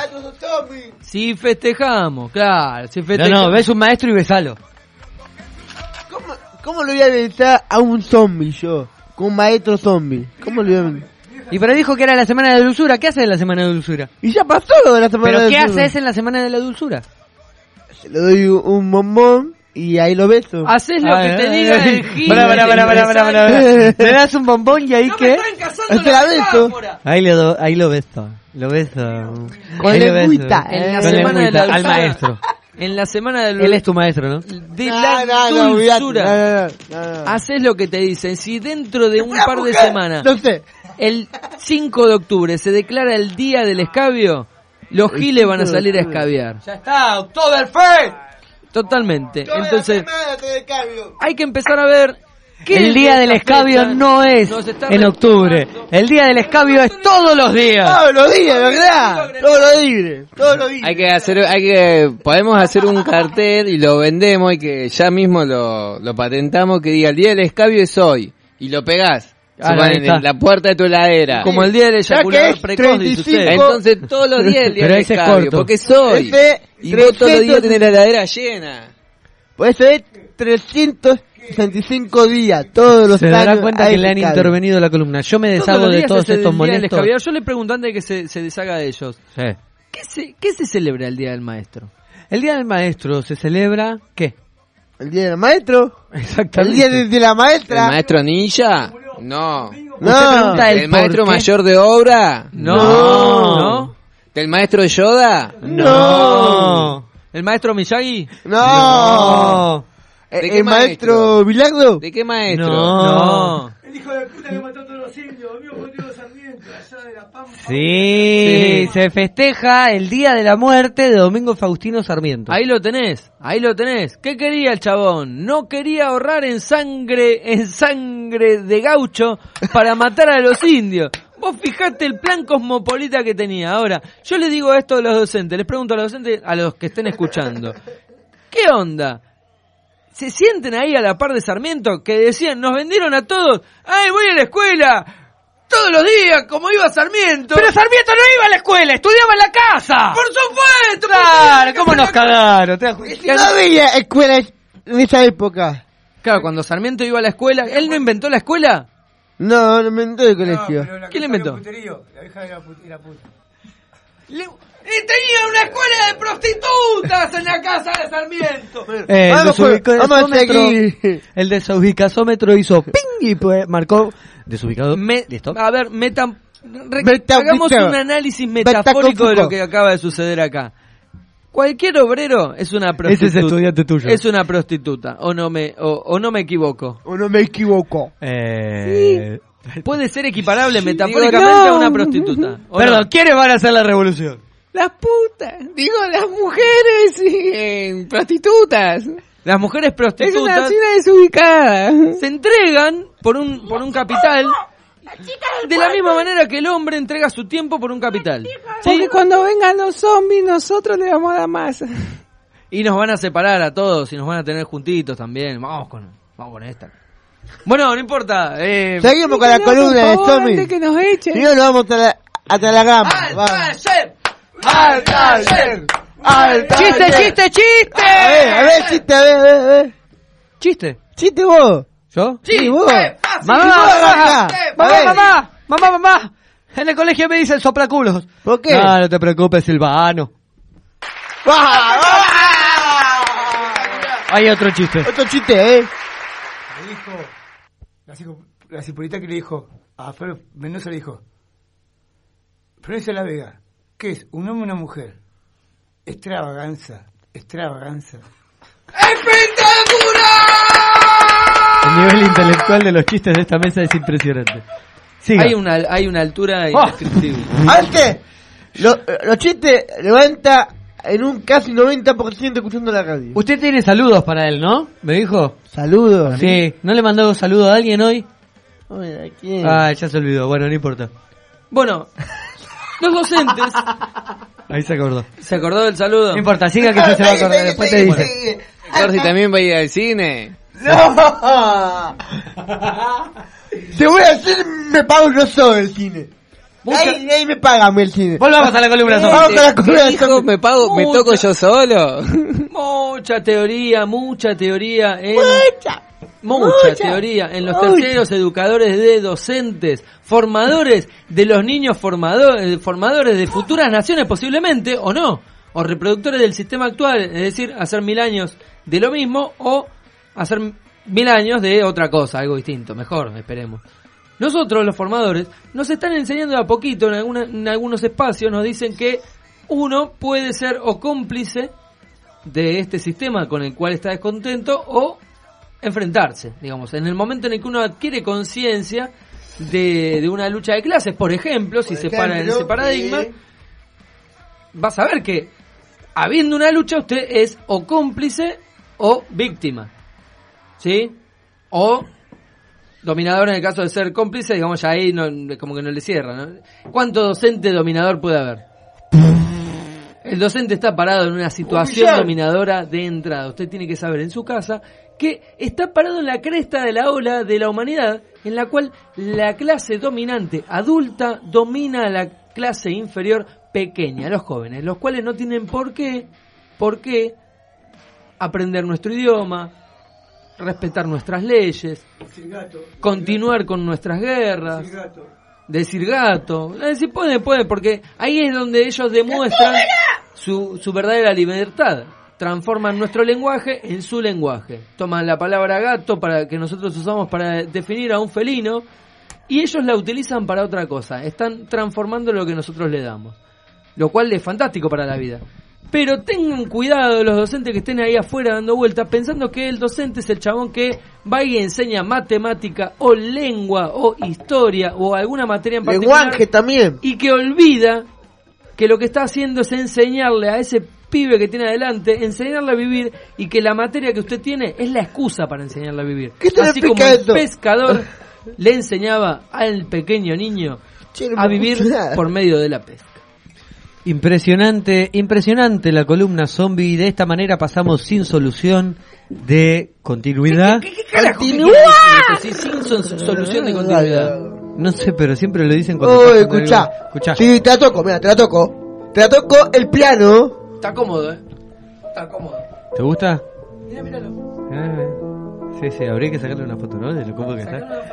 claro, si festejamos... No, ves un maestro y besalo. ¿Cómo le voy a besar a un zombie yo? Con un maestro zombie. ¿Cómo le voy a... Y pero dijo que era la semana de la dulzura. ¿Qué hace en la semana de la dulzura? Y ya pasó lo de la semana de la ¿Pero qué dulzura. haces en la semana de la dulzura? Le doy un bombón y ahí lo beso. Haces lo que te diga el gil. Para. Le das un bombón y ahí ¡No qué. me están casando Te la beso. Ahí lo beso. Lo beso. Con Ahí lo beso. lengüita. En la Con semana de la lengüita, al dulzura. maestro. En la semana de Él es tu maestro, ¿no? de la dulzura. Haces lo que te dicen. Si dentro de un par de semanas, No sé. el 5 de octubre, se declara el Día del Escabio, los giles van a salir a escabiar. Ya está, Oktoberfest. Totalmente. Entonces, hay que empezar a ver qué El día del escabio fecha no es nos está en octubre. recordando. El día del escabio es todos los días. Todos los días, ¿verdad? Todos los días. Podemos hacer un cartel y lo vendemos y que ya mismo lo patentamos que diga el Día del Escabio es hoy y lo pegás. Ahí está. En la puerta de tu heladera. Como el día del Ya que eyaculador es precoz, dice 35. usted. Entonces todos los días el Día Pero del ese es Escabio, corto. porque es hoy. Y vos todos los días tenés la heladera llena. Puede ser 365 días, todos los Se años. dará cuenta hay que le han escabio. intervenido la columna. Yo me Todos deshago los de días todos es el estos Día del molestos. Escabio. Yo le pregunto antes de que se deshaga de ellos. Sí. ¿Qué se celebra el Día del Maestro? El día del maestro se celebra ¿qué? El día del maestro. Exactamente. El día de la ¿El maestra. maestro ninja? No. Usted pregunta ¿El maestro por qué. mayor de obra? No. ¿El maestro de Yoda? No. ¿El maestro Miyagi? No. ¿De qué El maestro Milagro. ¿De qué maestro? No. Sí, se festeja el día de la muerte de Domingo Faustino Sarmiento. Ahí lo tenés. ¿Qué quería el chabón? No quería ahorrar en sangre de gaucho para matar a los indios. Vos fijate el plan cosmopolita que tenía. Ahora, yo les digo esto a los docentes, les pregunto a los docentes, a los que estén escuchando. ¿Qué onda? ¿Se sienten ahí a la par de Sarmiento que decían, nos vendieron a todos? ¡Ay, voy a la escuela! Todos los días, como iba Sarmiento. Pero Sarmiento no iba a la escuela, estudiaba en la casa. ¡Por supuesto! Claro, ¿cómo nos cagaron? No había escuelas en esa época. Claro, cuando Sarmiento iba a la escuela, ¿él no inventó la escuela? No me inventó el colegio. ¿Quién le inventó? Tenía una escuela de prostitutas en la casa de Sarmiento. Vamos a seguir. El desubicazómetro hizo ping y pues marcó desubicado. ¿Listo? A ver, hagamos un análisis metafórico de lo que acaba de suceder acá. Cualquier obrero es una prostituta. Ese es estudiante tuyo. Es una prostituta, o no me equivoco. O no me equivoco. Puede ser equiparable metafóricamente a una prostituta. ¿o Perdón, no? ¿quiénes van a hacer la revolución? Las putas. Digo, las mujeres prostitutas. Las mujeres Es una prostitutas china desubicada. se entregan por un capital de la misma manera que el hombre entrega su tiempo por un capital. Porque cuando vengan los zombies, nosotros le vamos a dar más. Y nos van a separar a todos y nos van a tener juntitos también. Vamos con esta. Bueno, no importa. Seguimos con la columna de Antes zombies. que nos echen. Si no, nos vamos hasta la gama. ¡Chiste! A ver, chiste, a ver. ¿Chiste? Chiste vos. ¿Yo? Sí, vos. Mamá. En el colegio me dicen soplaculos. ¿Por qué? No te preocupes, Silvano. Hay otro chiste. Otro chiste, Le dijo, la cipolita que le dijo a Fer Mendoza, le dijo: Florencia La Vega, ¿qué es? ¿Un hombre o una mujer? Extravaganza. El nivel intelectual de los chistes de esta mesa es impresionante. Siga. Hay una altura indescriptible. Antes, los chistes levanta en un casi 90% escuchando la radio. Usted tiene saludos para él, ¿no? ¿Me dijo? Saludos. Sí. ¿No le mandó saludo a alguien hoy? Oye, ¿a quién? Ah, ya se olvidó. Bueno, no importa. Bueno, los docentes... Ahí se acordó. ¿Se acordó del saludo? No importa, siga que se va a acordar. Después te dice. Corsi también va a ir al cine. ¡No! Te voy a decir, me pago yo solo el cine. Ahí me pagan el cine. Volvamos a la columna Vamos zombie. con la columna ¿Qué dijo? zombie. Me toco yo solo. Mucha teoría en... Mucha teoría en los Mucha. terceros educadores de docentes, formadores de los niños, formadores de futuras naciones posiblemente, o no, o reproductores del sistema actual, es decir, hacer 1000 años de lo mismo o hacer 1000 años de otra cosa, algo distinto, mejor, esperemos. Nosotros, los formadores, nos están enseñando de a poquito, en algunos espacios nos dicen que uno puede ser o cómplice de este sistema con el cual está descontento o enfrentarse, digamos, en el momento en el que uno adquiere conciencia de una lucha de clases, por ejemplo, si se para en ese paradigma, vas a ver que habiendo una lucha usted es o cómplice o víctima, ¿sí? O dominador en el caso de ser cómplice, digamos, ya ahí no, como que no le cierra, ¿no? ¿Cuánto docente dominador puede haber? El docente está parado en una situación dominadora de entrada. Usted tiene que saber en su casa que está parado en la cresta de la ola de la humanidad, en la cual la clase dominante adulta domina a la clase inferior pequeña, los jóvenes, los cuales no tienen por qué aprender nuestro idioma, respetar nuestras leyes, continuar con nuestras guerras, decir gato, si puede, porque ahí es donde ellos demuestran su verdadera libertad. Transforman nuestro lenguaje en su lenguaje. Toman la palabra gato para que nosotros usamos para definir a un felino y ellos la utilizan para otra cosa. Están transformando lo que nosotros le damos, lo cual es fantástico para la vida. Pero tengan cuidado los docentes que estén ahí afuera dando vueltas pensando que el docente es el chabón que va y enseña matemática o lengua o historia o alguna materia en particular. Lenguaje también. Y que olvida que lo que está haciendo es enseñarle a ese pibe que tiene adelante, enseñarle a vivir, y que la materia que usted tiene es la excusa para enseñarle a vivir. Así como el pescador le enseñaba al pequeño niño a vivir por medio de la pesca. Impresionante la columna zombie. De esta manera pasamos sin solución de continuidad. ¿Qué sin solución de continuidad? No sé, pero siempre lo dicen cuando... Oh, escuchá. Sí, te la toco el piano. Está cómodo, Está cómodo. ¿Te gusta? Míralo. Sí, habría que sacarle una foto, ¿no? De lo cómodo que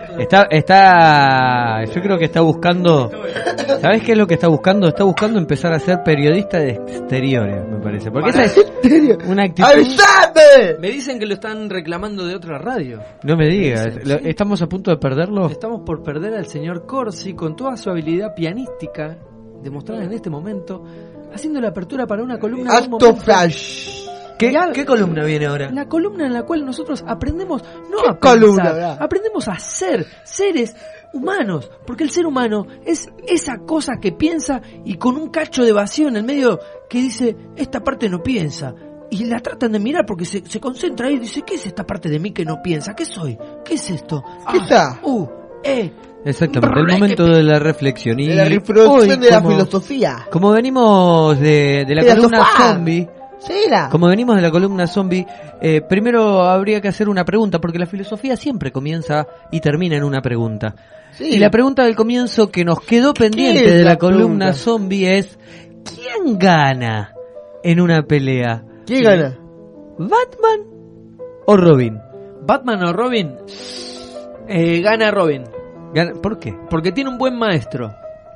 está. Yo creo que está buscando... ¿Sabes qué es lo que está buscando? Está buscando empezar a ser periodista de exteriores, me parece. Porque esa es una actitud... ¡Avisame! Me dicen que lo están reclamando de otra radio. No me digas. ¿Estamos a punto de perderlo? Estamos por perder al señor Corsi con toda su habilidad pianística, demostrada en este momento, haciendo la apertura para una columna... Alto flash. ¿Qué columna viene ahora? La columna en la cual nosotros aprendemos no a columna, pensar, ¿verdad? aprendemos a ser seres humanos, porque el ser humano es esa cosa que piensa y con un cacho de vacío en el medio que dice, esta parte no piensa, y la tratan de mirar porque se concentra ahí y dice, ¿qué es esta parte de mí que no piensa? ¿Qué soy? ¿Qué es esto? ¿Qué está? Exactamente, el momento de la reflexión. Y de la reproducción hoy, de la filosofía. Como venimos de la columna zombie, como venimos de la columna zombie, primero habría que hacer una pregunta, porque la filosofía siempre comienza y termina en una pregunta. Sí. Y la pregunta del comienzo que nos quedó pendiente de la columna zombie es, ¿quién gana en una pelea? ¿Quién gana? ¿Batman o Robin? ¿Batman o Robin? Gana Robin. ¿Por qué? Porque tiene un buen maestro.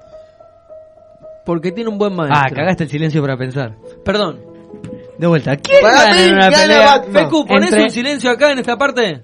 Cagaste el silencio para pensar. Perdón. De vuelta. ¿Quién Para gana mí en una gana pelea? Batman. Fecu, ¿ponés un silencio acá en esta parte?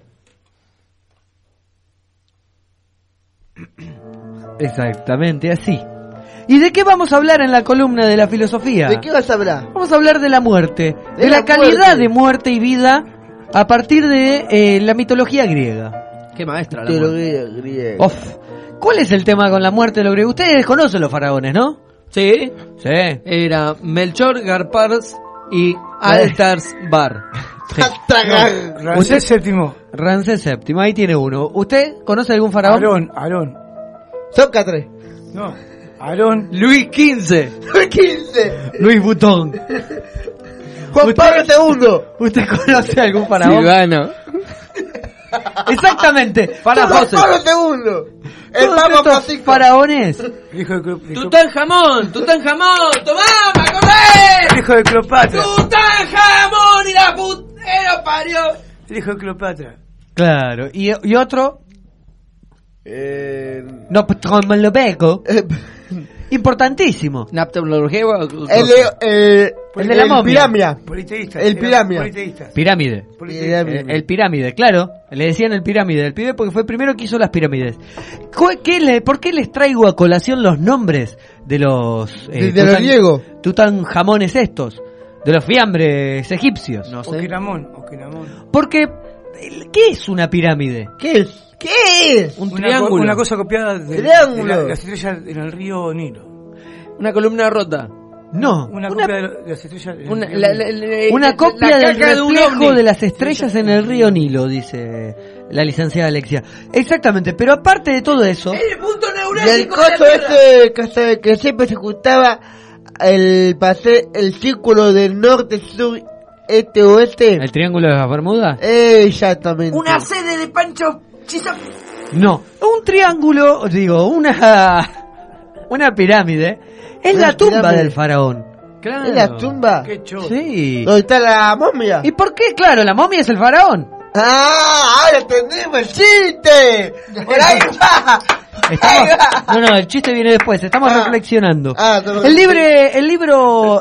Exactamente así. ¿Y de qué vamos a hablar en la columna de la filosofía? ¿De qué vas a hablar? Vamos a hablar de la muerte, de la la calidad muerte. de muerte y vida a partir de la mitología griega. Qué maestra la muerte. Griego. Uf. ¿Cuál es el tema con la muerte de los griegos? Ustedes conocen los faraones, ¿no? Sí. Sí. Era Melchor, Garpars y Altars Bar. Ramsés VII. Ramsés VII, ahí tiene uno. ¿Usted conoce algún faraón? Aarón. Sócrates. No, Aarón. Luis XV. 15. Luis Butón. Juan Pablo II. ¿Usted conoce algún faraón? Silvano. Exactamente. Para Juan José. Pablo II. El Todos Papa estos Francisco. faraones. El hijo de Tutankamón, tomá, a comer. El hijo de Cleopatra. Tutankamón y la putero parió. El hijo de Cleopatra. Claro. ¿Y otro? No, Ptolomeo. Importantísimo. El de la momia. pirámide. Politeísta. El pirámide. Politeísta. Pirámide. El pirámide, claro. Le decían el pirámide. El pibe porque fue el primero que hizo las pirámides. ¿Por qué les traigo a colación los nombres de los... de los griegos? Tutankamones estos. De los fiambres egipcios. No sé. Oquinamón. Porque, ¿qué es una pirámide? ¿Qué es? ¿Qué es? Un triángulo. Una cosa copiada de Triángulo. las estrellas en el río Nilo. Una columna rota. No. Una copia de las estrellas en Una, el río Nilo. Una copia del caca de un reflejo ovni. de las estrellas en el río Nilo, dice la licenciada Alexia. Exactamente, pero aparte de todo eso... El punto Y el neurálgico de la coso Tierra. ese que siempre se juntaba el círculo del norte, sur, este, oeste. ¿El triángulo de las Bermudas? Exactamente. Una sede de Pancho Chisa. No, un triángulo, digo, una pirámide, es Una la tumba pirámide. del faraón. Claro. ¿Es la tumba? Qué choto. Sí. ¿Dónde está la momia? ¿Y por qué? Claro, la momia es el faraón. ¡Ah! ¡Ahora entendimos el chiste! ¡Por ahí va! Estamos, no, el chiste viene después, estamos reflexionando. El libro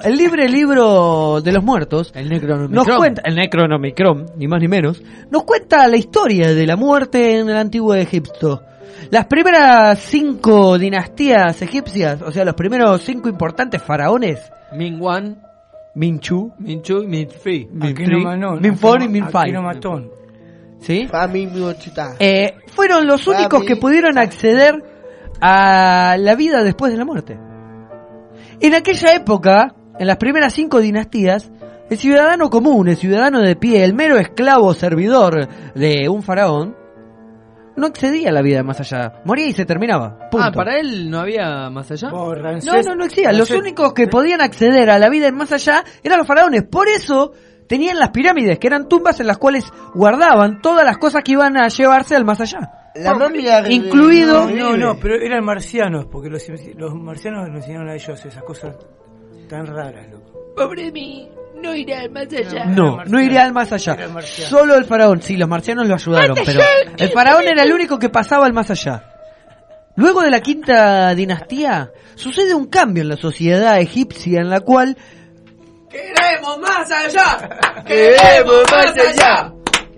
de los muertos El Necronomicon. nos cuenta, el Necronomicon, ni más ni menos, nos cuenta la historia de la muerte en el antiguo Egipto. Las primeras 5 dinastías egipcias, o sea, los primeros 5 importantes faraones, Mingwan, Minchu, Minchu y Minfi. Minfon y Minfai, Akhenaton. ¿sí? Familia. Fueron los únicos que pudieron acceder a la vida después de la muerte. En aquella época, en las primeras 5 dinastías, el ciudadano común, el ciudadano de pie, el mero esclavo servidor de un faraón, no accedía a la vida de más allá. Moría y se terminaba. Punto. Para él no había más allá. Oh, Ramsés- No existía. Los únicos que podían acceder a la vida en más allá eran los faraones. Por eso tenían las pirámides, que eran tumbas en las cuales guardaban todas las cosas que iban a llevarse al más allá. La momia. Incluido... No, pero eran marcianos, porque los marcianos nos enseñaron a ellos esas cosas tan raras, loco. Pobre de mí, no iré al más allá. No iría al más allá. Era marciano. Solo el faraón. Sí, los marcianos lo ayudaron, pero el faraón era el único que pasaba al más allá. Luego de la 5ª dinastía, sucede un cambio en la sociedad egipcia en la cual... ¡Queremos más allá! ¡Queremos más allá!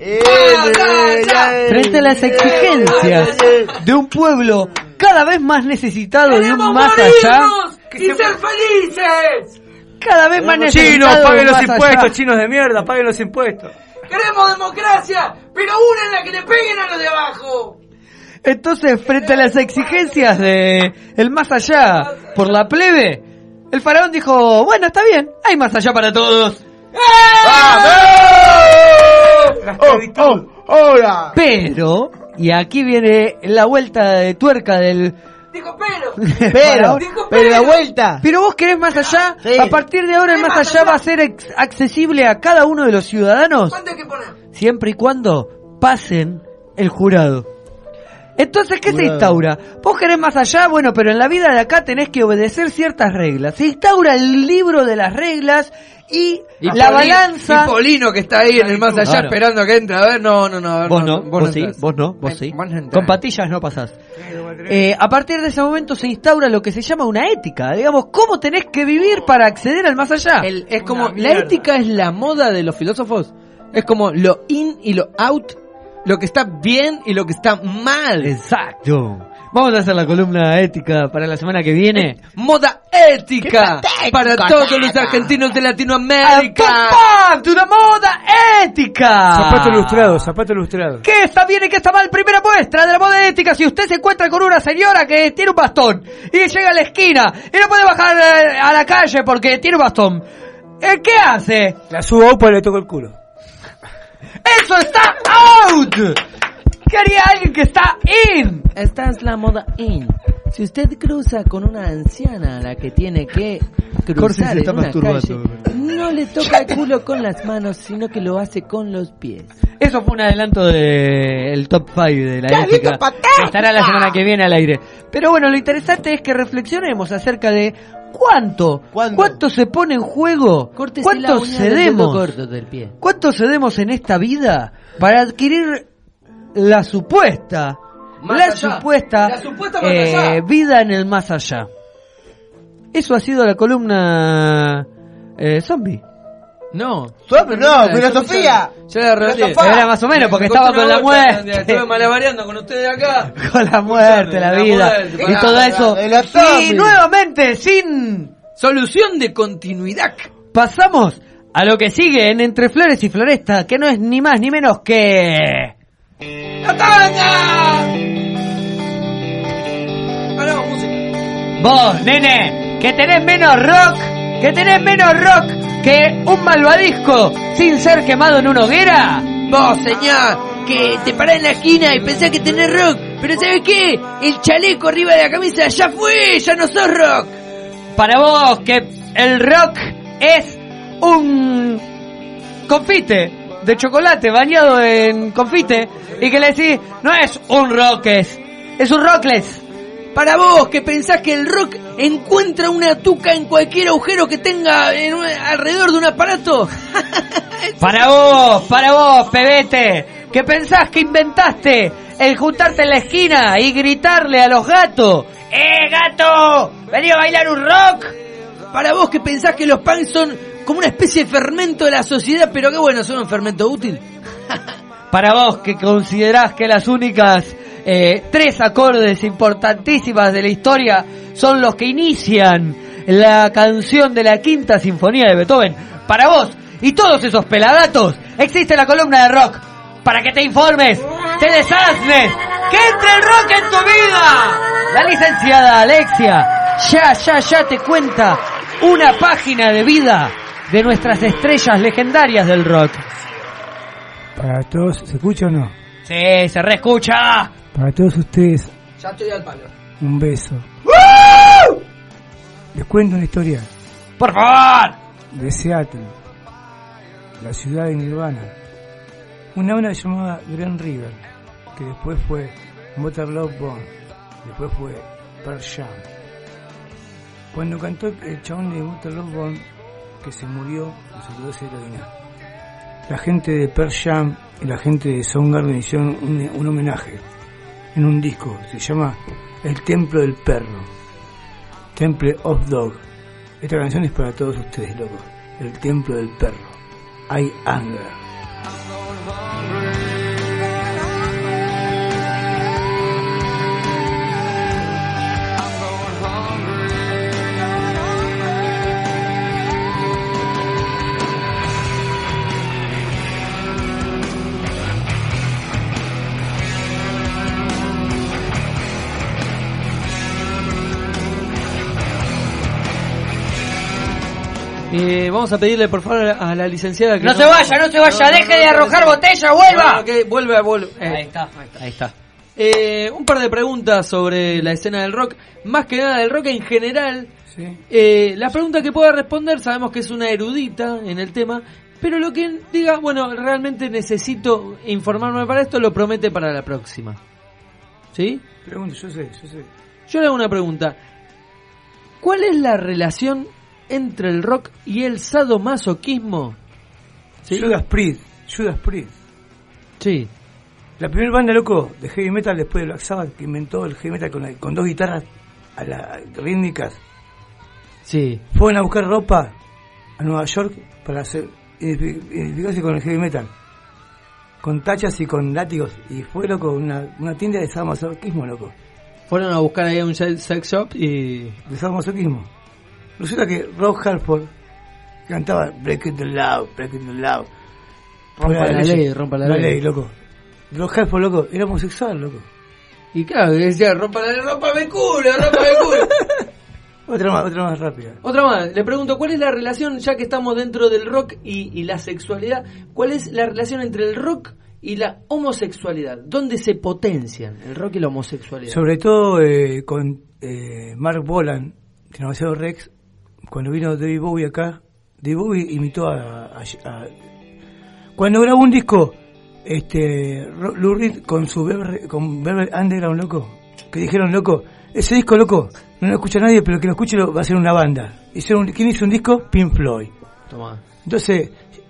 Frente a las exigencias de un pueblo cada vez más necesitado de un más allá, ¡Y ser felices! cada vez más Chinos, necesitado de paguen un los más impuestos, allá. chinos de mierda, paguen los impuestos. ¡Queremos democracia! ¡Pero una en la que le peguen a los de abajo! Entonces, frente a las exigencias de el más allá por la plebe, el faraón dijo, bueno, está bien, hay más allá para todos. ¡Hola! Pero, y aquí viene la vuelta de tuerca del... Dijo pero. Pero la vuelta. Pero vos querés más allá, Sí. a partir de ahora el más allá va a ser accesible a cada uno de los ciudadanos, ¿Cuánto hay que poner? siempre y cuando pasen el jurado. Entonces, ¿qué se Jurado. instaura? Vos querés más allá, bueno, pero en la vida de acá tenés que obedecer ciertas reglas. Se instaura el libro de las reglas y la balanza... Y Polino que está ahí en el más allá Claro. esperando a que entre. A ver, no. A ver, Vos no, vos sí, entrás. vos no, vos sí. Vos no entrás. Con patillas no pasás. A partir de ese momento se instaura lo que se llama una ética. Digamos, ¿cómo tenés que vivir para acceder al más allá? Es como, la ética es la moda de los filósofos. Es como lo in y lo out, lo que está bien y lo que está mal. Exacto. Vamos a hacer la columna ética para la semana que viene. Moda ética para todos los argentinos de Latinoamérica. ¡Pam! ¡De una moda ética! Zapato ilustrado. ¿Qué está bien y qué está mal? Primera muestra de la moda ética. Si usted se encuentra con una señora que tiene un bastón y llega a la esquina y no puede bajar a la calle porque tiene un bastón, ¿qué hace? La subo a UPA y le toco el culo. ¡Eso está out! ¿Qué haría alguien que está in? Esta es la moda in. Si usted cruza con una anciana a la que tiene que Corsi cruzar se está en una masturbando. calle, no le toca el culo con las manos, sino que lo hace con los pies. Eso fue un adelanto del top 5 de la ética, que estará la semana que viene al aire. Pero bueno, lo interesante es que reflexionemos acerca de cuánto se pone en juego, Córtese la cuánto uña del dedo cedemos, corto del pie. cuánto cedemos en esta vida para adquirir la supuesta Más allá. La supuesta más allá. vida en el más allá. Eso ha sido la columna zombie. No. No, filosofía. Yo la arreglé. Era más o menos porque estaba con la muerte. Estuve malabareando con ustedes acá. Con la muerte, la vida muerte, y todo eso. de los Y zombies. nuevamente, sin Solución de continuidad. pasamos a lo que sigue en Entre Flores y Floresta, que no es ni más ni menos que... ¡La tanga! Ahora vamos, música. Vos, nene, que tenés menos rock que un malvadisco sin ser quemado en una hoguera. Vos, señor, que te parás en la esquina y pensás que tenés rock, pero ¿sabes qué? El chaleco arriba de la camisa ya fue, ya no sos rock. Para vos, que el rock es un confite de chocolate bañado en confite y que le decís, no es un roques, es un rockless. Para vos, que pensás que el rock encuentra una tuca en cualquier agujero que tenga alrededor de un aparato. Para vos, pebete, que pensás que inventaste el juntarte en la esquina y gritarle a los gatos, gato, vení a bailar un rock. Para vos, que pensás que los punks son como una especie de fermento de la sociedad, pero que bueno, son un fermento útil. Para vos, que considerás que las únicas 3 acordes importantísimas de la historia son los que inician la canción de la Quinta Sinfonía de Beethoven. Para vos y todos esos pelagatos, existe la columna de rock para que te informes, te desasnes, que entre el rock en tu vida. La licenciada Alexia ya te cuenta una página de vida de nuestras estrellas legendarias del rock. Para todos, ¿se escucha o no? Sí, se reescucha. Para todos ustedes, Ya estoy al palo. un beso. Les cuento una historia Por favor. de Seattle, la ciudad de Nirvana. Una banda llamada Grand River, que después fue Motor Love Bone, después fue Pearl Jam. Cuando cantó el chabón de Motor Love Bone, que se murió de sobredosis de heroína, la gente de Pearl Jam y la gente de Soundgarden hicieron un homenaje en un disco, se llama El Templo del Perro, Temple of Dog. Esta canción es para todos ustedes, locos. El Templo del Perro, I Anger. Vamos a pedirle por favor a la licenciada que No se vaya, deje de arrojar botella, vuelva. Vuelve. Ahí está. Un par de preguntas sobre la escena del rock, más que nada del rock en general. Sí. La pregunta que pueda responder, sabemos que es una erudita en el tema, pero lo que diga, bueno, realmente necesito informarme para esto, lo promete para la próxima. ¿Sí? Pregunto, yo sé. Yo le hago una pregunta. ¿Cuál es la relación entre el rock y el sadomasoquismo? ¿Sí? Judas Priest. Sí. La primera banda, loco, de heavy metal después de Black Sabbath, que inventó el heavy metal con 2 guitarras a las rítmicas. Sí. Fueron a buscar ropa a Nueva York para hacer identificarse con el heavy metal, con tachas y con látigos, y fue, loco, una tienda de sadomasoquismo, loco. Fueron a buscar ahí a un sex shop y... de sadomasoquismo. Resulta que Rob Halford cantaba Breaking the Law. Rompa la ley, loco. Rob Halford, loco, era homosexual, loco. Y claro, decía, rómpame el culo. Otra más rápida. Otra más, le pregunto, ¿cuál es la relación, ya que estamos dentro del rock y la sexualidad, cuál es la relación entre el rock y la homosexualidad? ¿Dónde se potencian el rock y la homosexualidad? Sobre todo con Mark Bolan, de Nueva Rex, cuando vino David Bowie acá, David Bowie imitó cuando grabó un disco, Lou Reed con Velvet Underground, loco, que dijeron, loco, ese disco, loco, no lo escucha nadie, pero que lo escuche va a ser una banda. ¿Quién hizo un disco? Pink Floyd. Tomá. Entonces,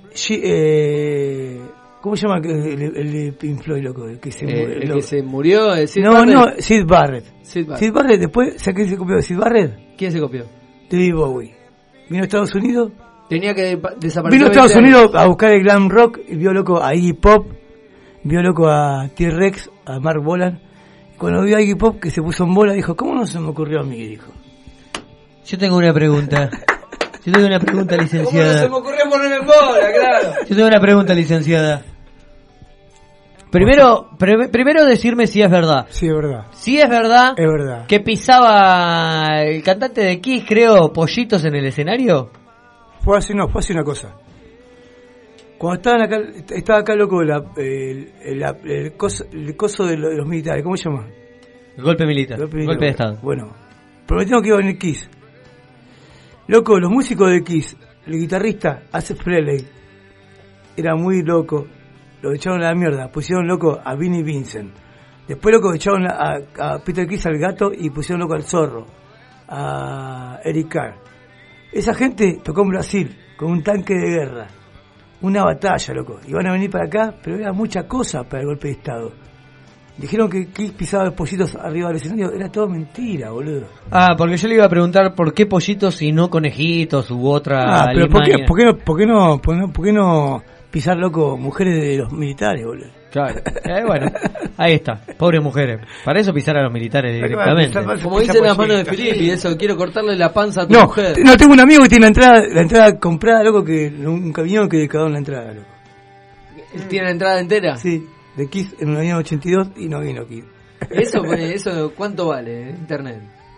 ¿cómo se llama el de Pink Floyd, loco? El que se murió. Sid Barrett. Sid Barrett. Sid Barrett, después, ¿sabes quién se copió de Sid Barrett? ¿Quién se copió? David Bowie. Vino a Estados Unidos. Tenía que desaparecer. Vino a Estados Unidos a buscar el glam rock y vio, loco, a Iggy Pop, vio, loco, a T-Rex, a Mark Bolan. Cuando vio a Iggy Pop, que se puso en bola, dijo, ¿cómo no se me ocurrió a mí? Dijo. Yo tengo una pregunta. Licenciada. ¿Cómo no se me ocurrió ponerme en bola, claro? Yo tengo una pregunta, licenciada. Primero decirme si es verdad. Sí, es verdad. Si es verdad. Es verdad. Que pisaba el cantante de Kiss, creo, pollitos en el escenario. Fue así una cosa. Cuando estaba acá, loco, el coso de los militares, ¿cómo se llama? Golpe militar. Golpe de Estado. Bueno, prometieron que iba a venir Kiss. Loco, los músicos de Kiss, el guitarrista, Ace Frehley, era muy loco. Lo echaron a la mierda. Pusieron, loco, a Vinnie Vincent. Después, loco, echaron a Peter Criss, al gato, y pusieron, loco, al zorro. A Eric Carr. Esa gente tocó en Brasil con un tanque de guerra. Una batalla, loco. Iban a venir para acá, pero era mucha cosa para el golpe de Estado. Dijeron que Kiss pisaba los pollitos arriba del escenario. Era todo mentira, boludo. Ah, porque yo le iba a preguntar por qué pollitos y no conejitos u otra pero alimaña. ¿por qué no pisar, loco, mujeres de los militares, boludo? Claro. Bueno, ahí está. Pobres mujeres. Para eso pisar a los militares directamente. Como dice la mano de Filippi, eso, quiero cortarle la panza a tu mujer. No, tengo un amigo que tiene la entrada comprada, loco, que nunca vinieron, que cagó en la entrada, loco. ¿Tiene la entrada entera? Sí, de Kiss en el año 82 y no vino Kiss. ¿Eso cuánto vale en internet?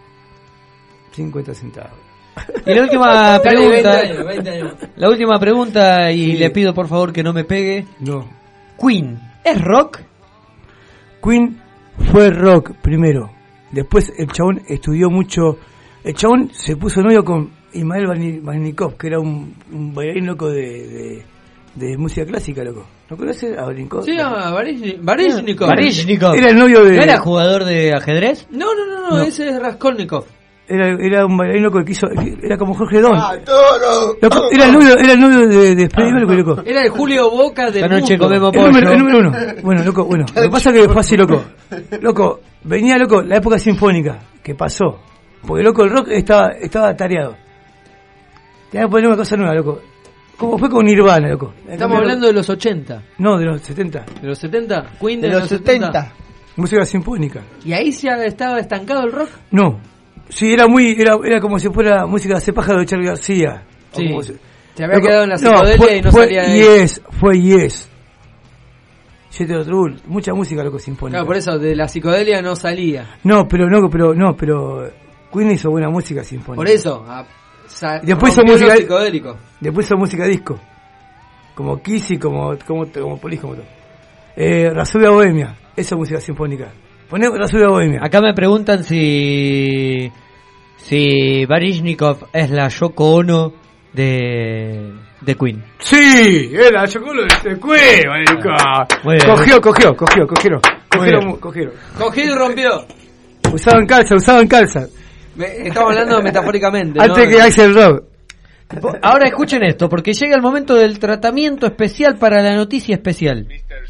50 centavos. Y la última pregunta. 20 años. La última pregunta, y Sí. le pido por favor que no me pegue. No. Queen, ¿es rock? Queen fue rock primero. Después el chabón estudió mucho. El chabón se puso novio con Ismael Baryshnikov, que era un bailarín, loco, de música clásica, loco. ¿Lo conoces a Baryshnikov? Sí, a Baryshnikov. Baryshnikov. Era el novio de... ¿No era jugador de ajedrez? No, ese es Raskolnikov. Era un bailarín, loco, que hizo... Era como Jorge Don. Toro. Loco, era el novio de Freddie Mercury, loco. Era el Julio Boca de Esta noche comemos El pollo. número uno. Bueno, loco, Lo que pasa es que fue así, loco. Loco, venía, loco, la época sinfónica. Que pasó. Porque, loco, el rock estaba tareado. Tenía que poner una cosa nueva, loco. Como fue con Nirvana, loco. Estamos hablando de los 80. No, de los 70. ¿De los 70? Queen De los 70. Música sinfónica. ¿Y ahí se estaba estancado el rock? No. Sí, era como si fuera música de pájaro de Charlie García. O Sí. como Se había quedado en la psicodelia fue, y no fue salía de ahí. Fue Yes. Jethro Tull, mucha música, loco, sinfónica. Claro, por eso, de la psicodelia no salía. pero Queen hizo buena música sinfónica. Por eso, Y después hizo rompió música, lo psicodélico. después hizo música disco. Como Kiss y como Police, como todo. Rhapsody Bohemia, esa música sinfónica. Poné Rhapsody Bohemia. Acá me preguntan si Baryshnikov es la Yoko Ono de Queen. Sí, era Choculo de Queen, marica. Muy bien. Cogieron. Cogido y rompió. Usaban calza. Estamos hablando metafóricamente. Antes ¿no? que Axel Rock. Ahora escuchen esto, porque llega el momento del tratamiento especial para la noticia especial.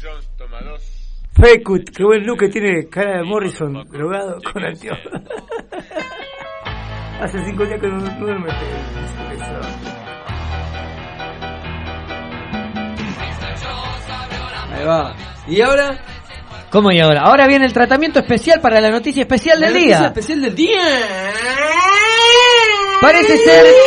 Fekut, qué buen look que tiene, cara de Morrison, drogado con anteojos. Hace 5 días que no duerme. Ahí va. ¿Y ahora? ¿Cómo y ahora? Ahora viene el tratamiento especial para la noticia especial del día. La especial del día. Parece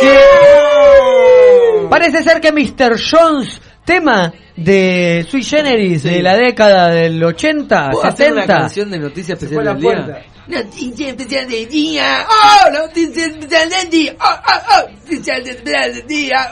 ser que Mr. Jones, tema de Sui Generis de la década del 80, ¿Puedo hacer una 70. canción de noticia Se especial fue a del la día? puerta. Noticia especial del día. ¡Oh! Noticia especial del día. ¡Oh! Noticia especial del día.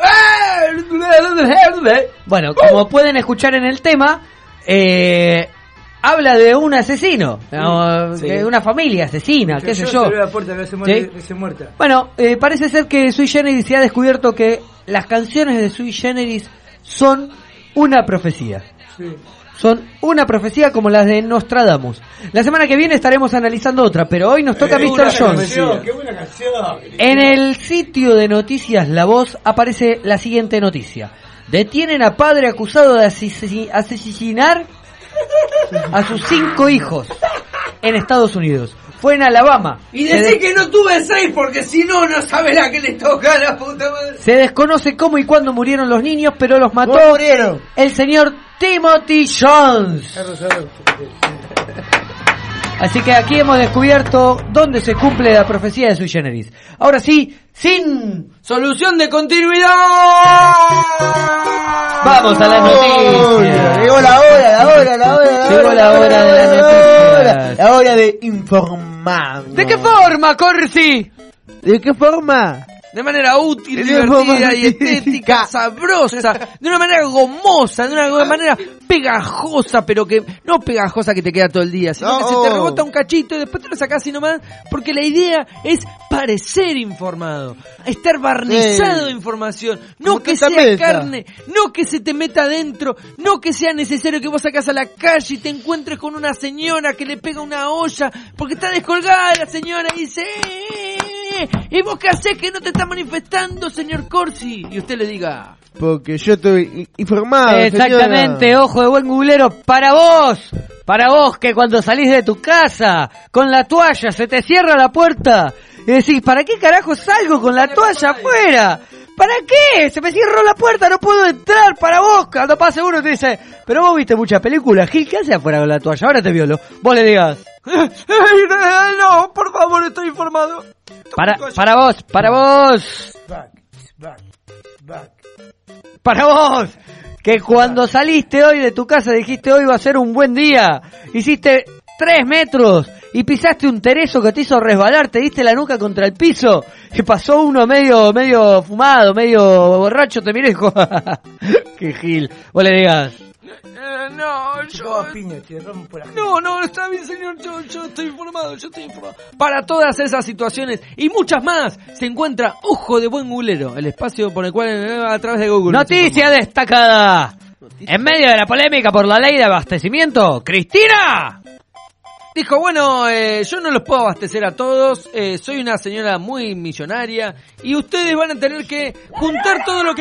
Bueno, como pueden escuchar en el tema, habla de un asesino, de una familia asesina, qué sé yo. Se ve la puerta, se muerta. Bueno, parece ser que Sui Generis se ha descubierto que las canciones de Sui Generis son una profecía. Sí. Son una profecía como las de Nostradamus. La semana que viene estaremos analizando otra, pero hoy nos toca Mr. Jones. ¡Qué buena canción! En el sitio de noticias La Voz aparece la siguiente noticia. Detienen a padre acusado de asesinar a sus 5 hijos en Estados Unidos. Fue en Alabama. Y decir que no tuve 6 porque si no, no sabes la que le toca a la puta madre. Se desconoce cómo y cuándo murieron los niños, pero los mató ¿Cómo murieron? el señor Timothy Jones. Así que aquí hemos descubierto dónde se cumple la profecía de Sui Generis. Ahora sí, sin Solución de continuidad. vamos a la noticia. Llegó la hora. Llegó la hora de las noticias. La hora de informar. ¿De qué forma, Corsi? ¿De qué forma? De manera útil, De forma divertida y artística. estética, sabrosa, de una manera gomosa, de una manera pegajosa, pero que no pegajosa que te queda todo el día, sino que se te rebota un cachito y después te lo sacás así nomás, porque la idea es parecer informado, estar barnizado de información, no Como que que sea te meta. carne, no que se te meta adentro, no que sea necesario que vos sacás a la calle y te encuentres con una señora que le pega una olla, porque está descolgada la señora y dice... ¿Y vos qué hacés que no te está manifestando, señor Corsi? Y usted le diga... Porque yo estoy informado. Exactamente, señora. ojo de buen googlero, para vos que cuando salís de tu casa con la toalla se te cierra la puerta y decís, ¿para qué carajo salgo con la toalla afuera? ¿Para qué? Se me cerró la puerta, no puedo entrar. Para vos, cuando pase uno te dice, pero vos viste muchas películas, Gil, ¿qué haces afuera con la toalla? Ahora te violo. Vos le digas, No, por favor, estoy informado. para vos, Back. para vos, que cuando saliste hoy de tu casa dijiste hoy va a ser un buen día, hiciste 3 metros y pisaste un tereso que te hizo resbalar, te diste la nuca contra el piso y pasó uno medio fumado, medio borracho, te miré y dijo, qué gil, vos le digas, No, yo... No, está bien, señor, yo estoy informado, Para todas esas situaciones y muchas más se encuentra Ojo de Buen Googlero, el espacio por el cual a través de Google... noticia destacada, en medio de la polémica por la ley de abastecimiento, Cristina dijo, bueno, yo no los puedo abastecer a todos, soy una señora muy millonaria y ustedes van a tener que juntar todo lo que...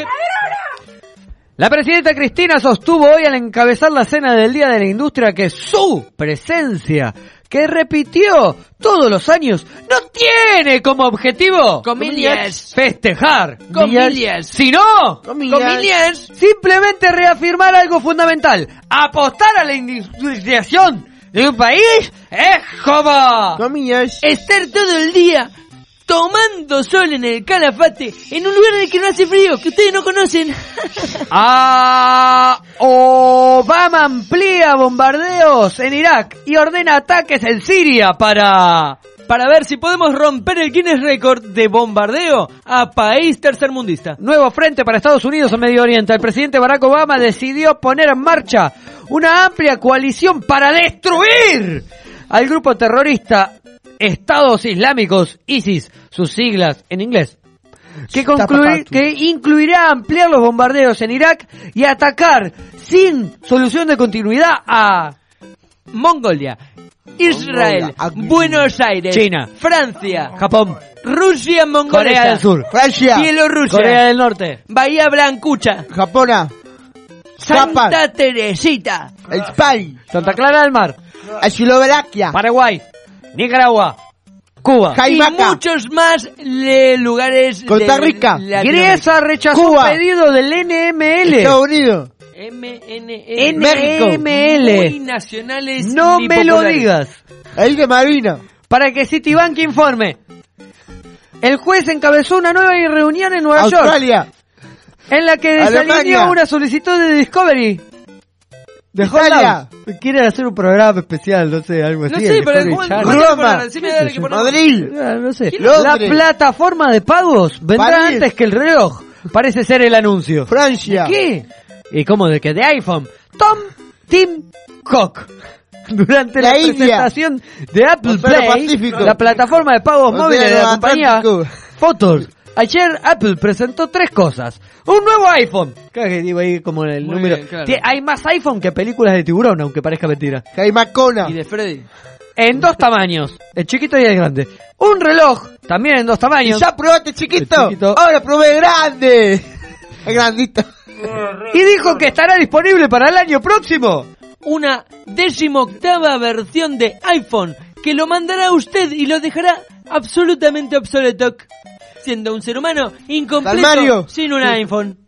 La presidenta Cristina sostuvo hoy al encabezar la cena del Día de la Industria que su presencia, que repitió todos los años, no tiene como objetivo Comillas. festejar, Comillas. sino Comillas. simplemente reafirmar algo fundamental, apostar a la industrialización de un país es como Comillas. Estar todo el día tomando sol en el Calafate, en un lugar en el que no hace frío, que ustedes no conocen. Obama amplía bombardeos en Irak y ordena ataques en Siria para para ver si podemos romper el Guinness Record de bombardeo a país tercermundista. Nuevo frente para Estados Unidos en Medio Oriente. El presidente Barack Obama decidió poner en marcha una amplia coalición para destruir al grupo terrorista Estados Islámicos, ISIS, sus siglas en inglés, que incluirá ampliar los bombardeos en Irak y atacar sin solución de continuidad a Mongolia, Israel, Buenos Aires, China, Francia, Japón, Rusia mongolesa, Corea del Sur, Francia, Bielorrusia, Corea del Norte, Bahía Blancucha, Japona, Santa Teresita, España, Santa Clara del Mar, Eslovaquia, Paraguay, Nicaragua, Cuba, y muchos más lugares Costa Rica, Grecia rechazó Cuba, un pedido del NML, Estados Unidos, NML, muy nacionales. no me lo digas, ahí de Marina, para que Citibank informe. El juez encabezó una nueva reunión en Nueva York, Australia, en la que desalineó Alemania, una solicitud de Discovery. De Italia, Holland. Quieren hacer un programa especial, no sé, algo así. No sé, pero Discovery Channel. Roma, Madrid, No sé. Londres, La plataforma de pagos vendrá París, antes que el reloj. Parece ser el anuncio. Francia, ¿Qué? ¿Y cómo de qué? De iPhone. Tim Cook. Durante la India, presentación de Apple Océano Play, Pacífico, la plataforma de pagos Océano móviles de la compañía Atlántico, Photos. Ayer Apple presentó 3 cosas. Un nuevo iPhone. Claro que digo ahí como el Muy número. bien, claro. Hay más iPhone que películas de tiburón, aunque parezca mentira. Caimacona, Y de Freddy. En 2 tamaños, el chiquito y el grande. Un reloj, también en 2 tamaños. ¿ya probaste chiquito? El chiquito. Ahora probé grande, el grandito. Y dijo que estará disponible para el año próximo. Una 18ª versión de iPhone que lo mandará a usted y lo dejará absolutamente obsoleto, siendo un ser humano incompleto Mario, sin un iPhone.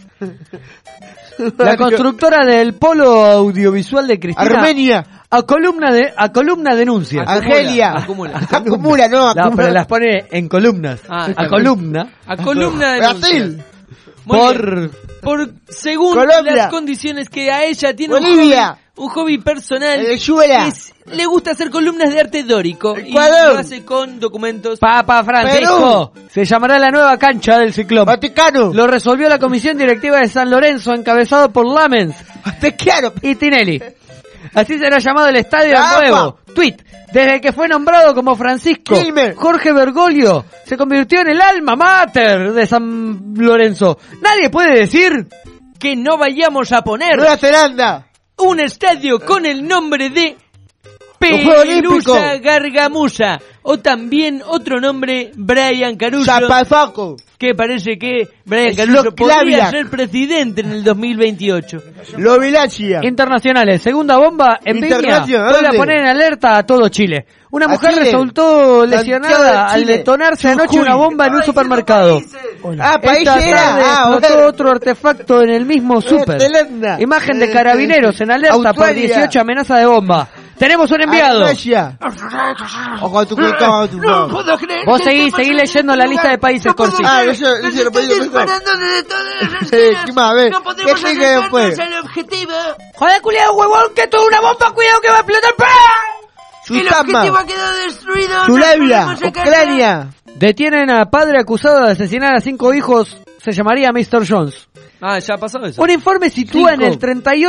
La constructora del polo audiovisual de Cristina Armenia, a columna denuncia. Argelia, Acumula. acumula, no, No, acumula. pero las pone en columnas. Ah, A columna. A columna de Brasil, Muy Por bien. Según Colombia, las condiciones que a ella tiene Bolivia, un hobby personal, Venezuela, le gusta hacer columnas de arte dórico Ecuador, y lo hace con documentos. Papa Francisco. Se llamará la nueva cancha del Ciclón. Vaticano, Lo resolvió la comisión directiva de San Lorenzo, encabezado por Lamens Vaticano, y Tinelli. Así será llamado el estadio La nuevo. AFA. Tweet. Desde que fue nombrado como Francisco, Quilmes. Jorge Bergoglio se convirtió en el alma mater de San Lorenzo. Nadie puede decir Que no vayamos a poner Nueva Zelanda, un estadio con el nombre de Los Juegos Pelusa Olímpicos. Gargamusa, o también otro nombre, Brian Caruso, Zapafaco, que parece que Brian Caruso Eslovenia. podría ser presidente en el 2028. Lovilacia, internacionales. Segunda bomba en Viña. Internacional, Vuelve a ¿dónde? poner en alerta a todo Chile. Una A mujer Chile. resultó Santiago lesionada de al Chile. detonarse anoche Jujuy. una bomba en un supermercado. país Esta era, tarde explotó bueno. otro artefacto en el mismo súper. Zelanda. Imagen de carabineros en alerta por Australia. 18 amenazas de bomba. Tenemos un enviado. Asia. Ojo a tu cuica, a tu No puedo creer. Vos que seguí esto leyendo pase la en lista de este países, lugar. Corsi. Ah, Nos eso lo están pedí, disparando desde todas las Sí, esquinas. ¿qué más? Ve, No podemos ¿qué sigue acercarnos después? al objetivo. Joder, culiao, huevón, que esto es una bomba, cuidado que va a explotar. El Susama, objetivo ha quedado destruido. Zulabia, No podemos sacar Ucrania, Detienen a padre acusado de asesinar a 5 hijos. Se llamaría Mr. Jones. Ah, ya pasó eso. Un informe sitúa en el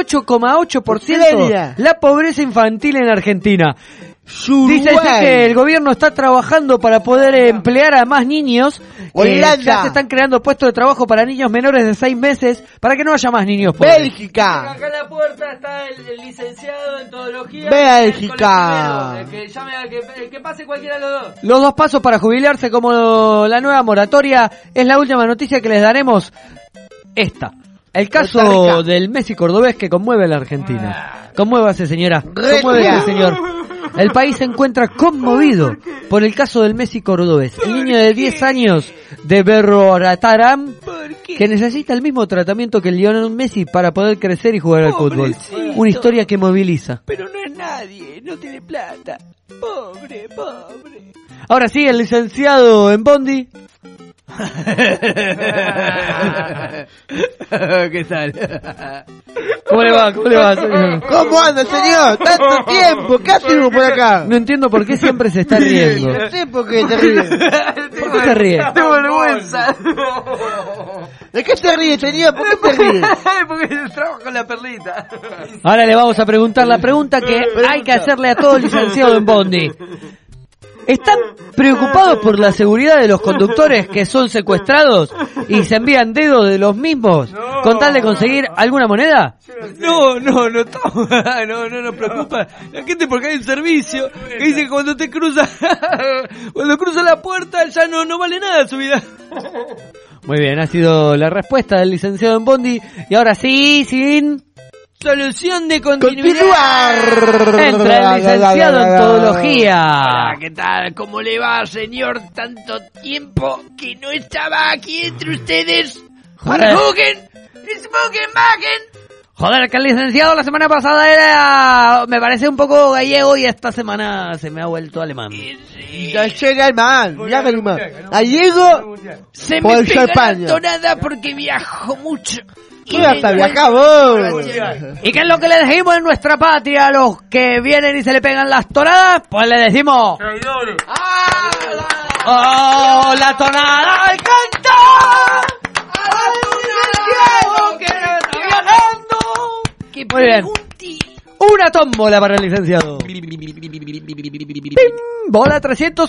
38,8% Ucrania. la pobreza infantil en Argentina. Uruguay, Dice que el gobierno está trabajando para poder emplear a más niños. Holanda. Ya se están creando puestos de trabajo para niños menores de 6 meses para que no haya más niños pobres. Bélgica, Acá en la puerta está el licenciado en teología. Bélgica. Que llame a que pase cualquiera de los dos. Los 2 pasos para jubilarse como la nueva moratoria es la última noticia que les daremos. Esta. El Costa caso Rica. del Messi cordobés que conmueve a la Argentina. Conmuévase, señora. Retia. Conmuévase, señor. El país se encuentra conmovido por el caso del Messi cordobés. El niño de 10 años de Berroataram que necesita el mismo tratamiento que el Lionel Messi para poder crecer y jugar al fútbol. Una historia que moviliza. Pero no es nadie, no tiene plata. Pobre, pobre. Ahora sí, el licenciado en Bondi. ¿Qué tal? ¿Cómo le va? ¿Cómo le va, señor? ¿Cómo anda, señor? Tanto tiempo, ¿qué hacemos por acá? No entiendo por qué siempre se está riendo. No sé por qué te ríes. ¿Por qué se ríe? ¡Qué vergüenza! ¿De qué se ríe, señor? ¿Por qué te ríes? Porque trabajo con la perlita. Ahora le vamos a preguntar la pregunta que hay que hacerle a todo licenciado en Bondi. ¿Están preocupados por la seguridad de los conductores que son secuestrados y se envían dedos de los mismos con tal de conseguir alguna moneda? No estamos, no nos preocupa la gente porque hay un servicio que dice que cuando cruza la puerta ya no vale nada su vida. Muy bien, ha sido la respuesta del licenciado en Bondi y ahora sí, sin solución de continuidad. entra el licenciado en Todología. Hola, ¿qué tal? ¿Cómo le va, señor? Tanto tiempo que no estaba aquí entre ustedes. Joder. Joder, que el licenciado la semana pasada era... me parece un poco gallego y esta semana se me ha vuelto alemán. Ya llega el man, ya el man. Gallego, Se por me pega la España. tonada porque viajo mucho. ¿Qué hasta viajar vos? ¿Y qué es lo que le decimos en nuestra patria a los que vienen y se le pegan las tonadas? Pues le decimos... ¡Oh, la tonada canta! Muy bien. Una tómbola para el licenciado. Bola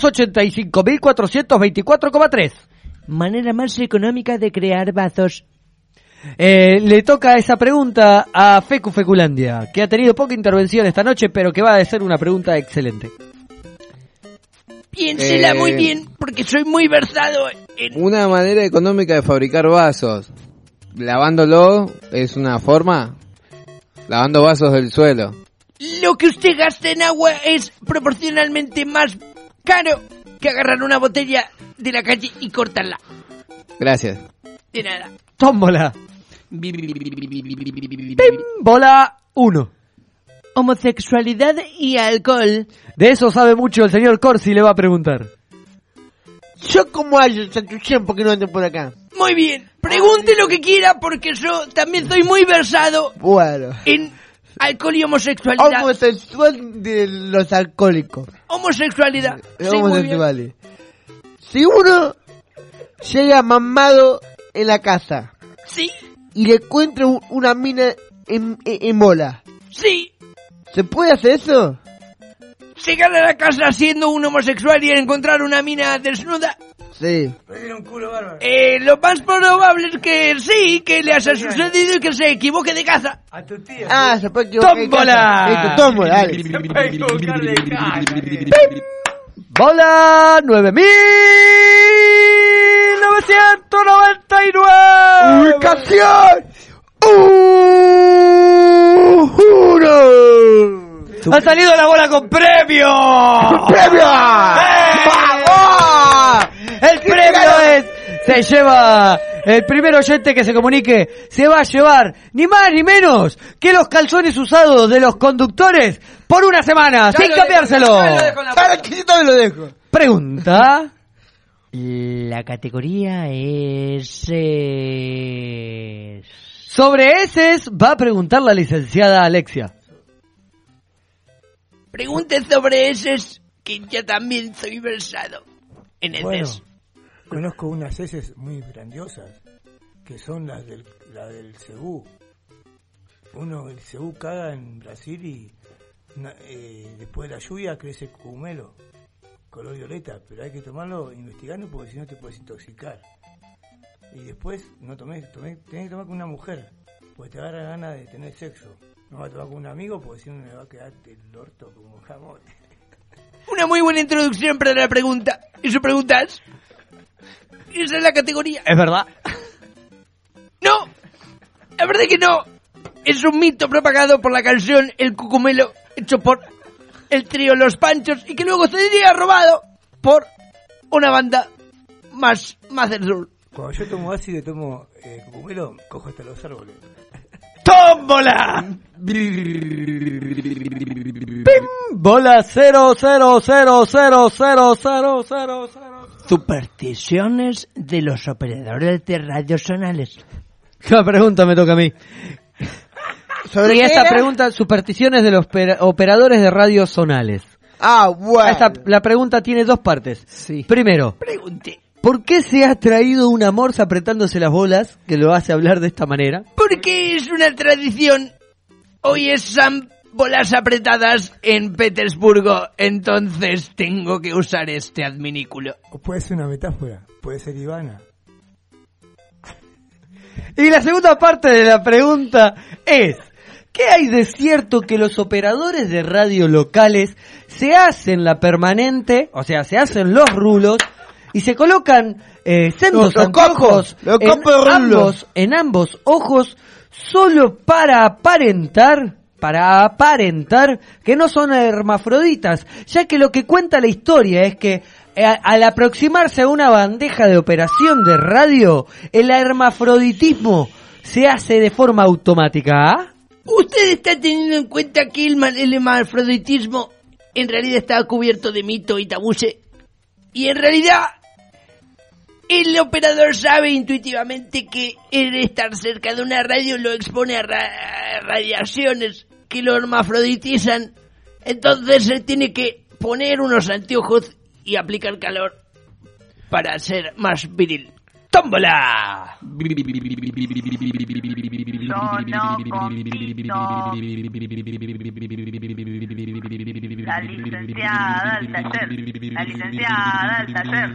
385.424,3. Manera más económica de crear bazos. Le toca esa pregunta a Fecu Feculandia, que ha tenido poca intervención esta noche, pero que va a ser una pregunta excelente. Piénsela muy bien porque soy muy versado en... Una manera económica de fabricar vasos. Lavándolo es una forma. Lavando vasos del suelo. Lo que usted gasta en agua es proporcionalmente más caro que agarrar una botella de la calle y cortarla. Gracias. De nada. Tómbola. Bola 1. Homosexualidad y alcohol. De eso sabe mucho el señor Corsi, le va a preguntar. Yo como hay tanto tiempo que no ando por acá. Muy bien. Pregunte lo que quiera porque yo también soy muy versado Bueno. en alcohol y homosexualidad. Homosexual de los alcohólicos. Homosexualidad. Sí, muy bien. Homosexuales. Si uno llega mamado en la casa Sí, y le encuentra una mina en bola, sí. ¿se puede hacer eso? Llegar a la casa siendo un homosexual y encontrar una mina desnuda. Sí. Lo más probable es que sí, que le haya sucedido y que se equivoque de casa. Ah, se puede equivocar. ¡Tómbola! Listo, tómbola, dale. Bola 9.999. Ubicación 1. ¡Ha salido la bola con premio! ¡Premio! ¡Vamos! El premio es... se lleva... el primer oyente que se comunique se va a llevar ni más ni menos que los calzones usados de los conductores por una semana, sin cambiárselo. Para que yo lo dejo. Pregunta... La categoría es... sobre heces va a preguntar la licenciada Alexia. Pregunte sobre heces, que yo también soy versado en heces. Conozco unas heces muy grandiosas, que son las del cebú. El cebú caga en Brasil y después de la lluvia crece cogumelo, color violeta, pero hay que tomarlo investigando porque si no te puedes intoxicar. Y después tenés que tomar con una mujer, porque te agarra ganas de tener sexo. No vas a tomar con un amigo porque si no me va a quedar el orto como jamón. Una muy buena introducción para la pregunta. ¿Eso preguntas? Esa es la categoría. Es verdad. No, la verdad que no. Es un mito propagado por la canción El Cucumelo, hecho por el trío Los Panchos y que luego sería robado por una banda más del sur. Cuando yo tomo ácido y tomo cocumelo, cojo hasta los árboles. ¡Tómbola! Bola 000000000. Supersticiones de los operadores de radiosonales. La pregunta me toca a mí. ¿Sobre Y qué esta era? pregunta, supersticiones de los operadores de radios zonales. Ah, bueno. La pregunta tiene dos partes. Sí. Primero, Pregunte. ¿por qué se ha traído una morsa apretándose las bolas que lo hace hablar de esta manera? Porque es una tradición. Hoy es San Bolas Apretadas en Petersburgo, entonces tengo que usar este adminículo. O puede ser una metáfora, puede ser Ivana. Y la segunda parte de la pregunta es, ¿qué hay de cierto que los operadores de radio locales se hacen la permanente, o sea, se hacen los rulos y se colocan sendos Los anteojos copos, los copos rulos. en ambos ojos solo para aparentar que no son hermafroditas, ya que lo que cuenta la historia es que al aproximarse a una bandeja de operación de radio, el hermafroditismo se hace de forma automática. ¿Ah? ¿Usted está teniendo en cuenta que el hermafroditismo en realidad está cubierto de mito y tabúes? Y en realidad el operador sabe intuitivamente que el estar cerca de una radio lo expone a radiaciones que lo hermafroditizan. Entonces se tiene que poner unos anteojos y aplicar calor para ser más viril. ¡Tómbola! La licenciada al taller. La licenciada al taller.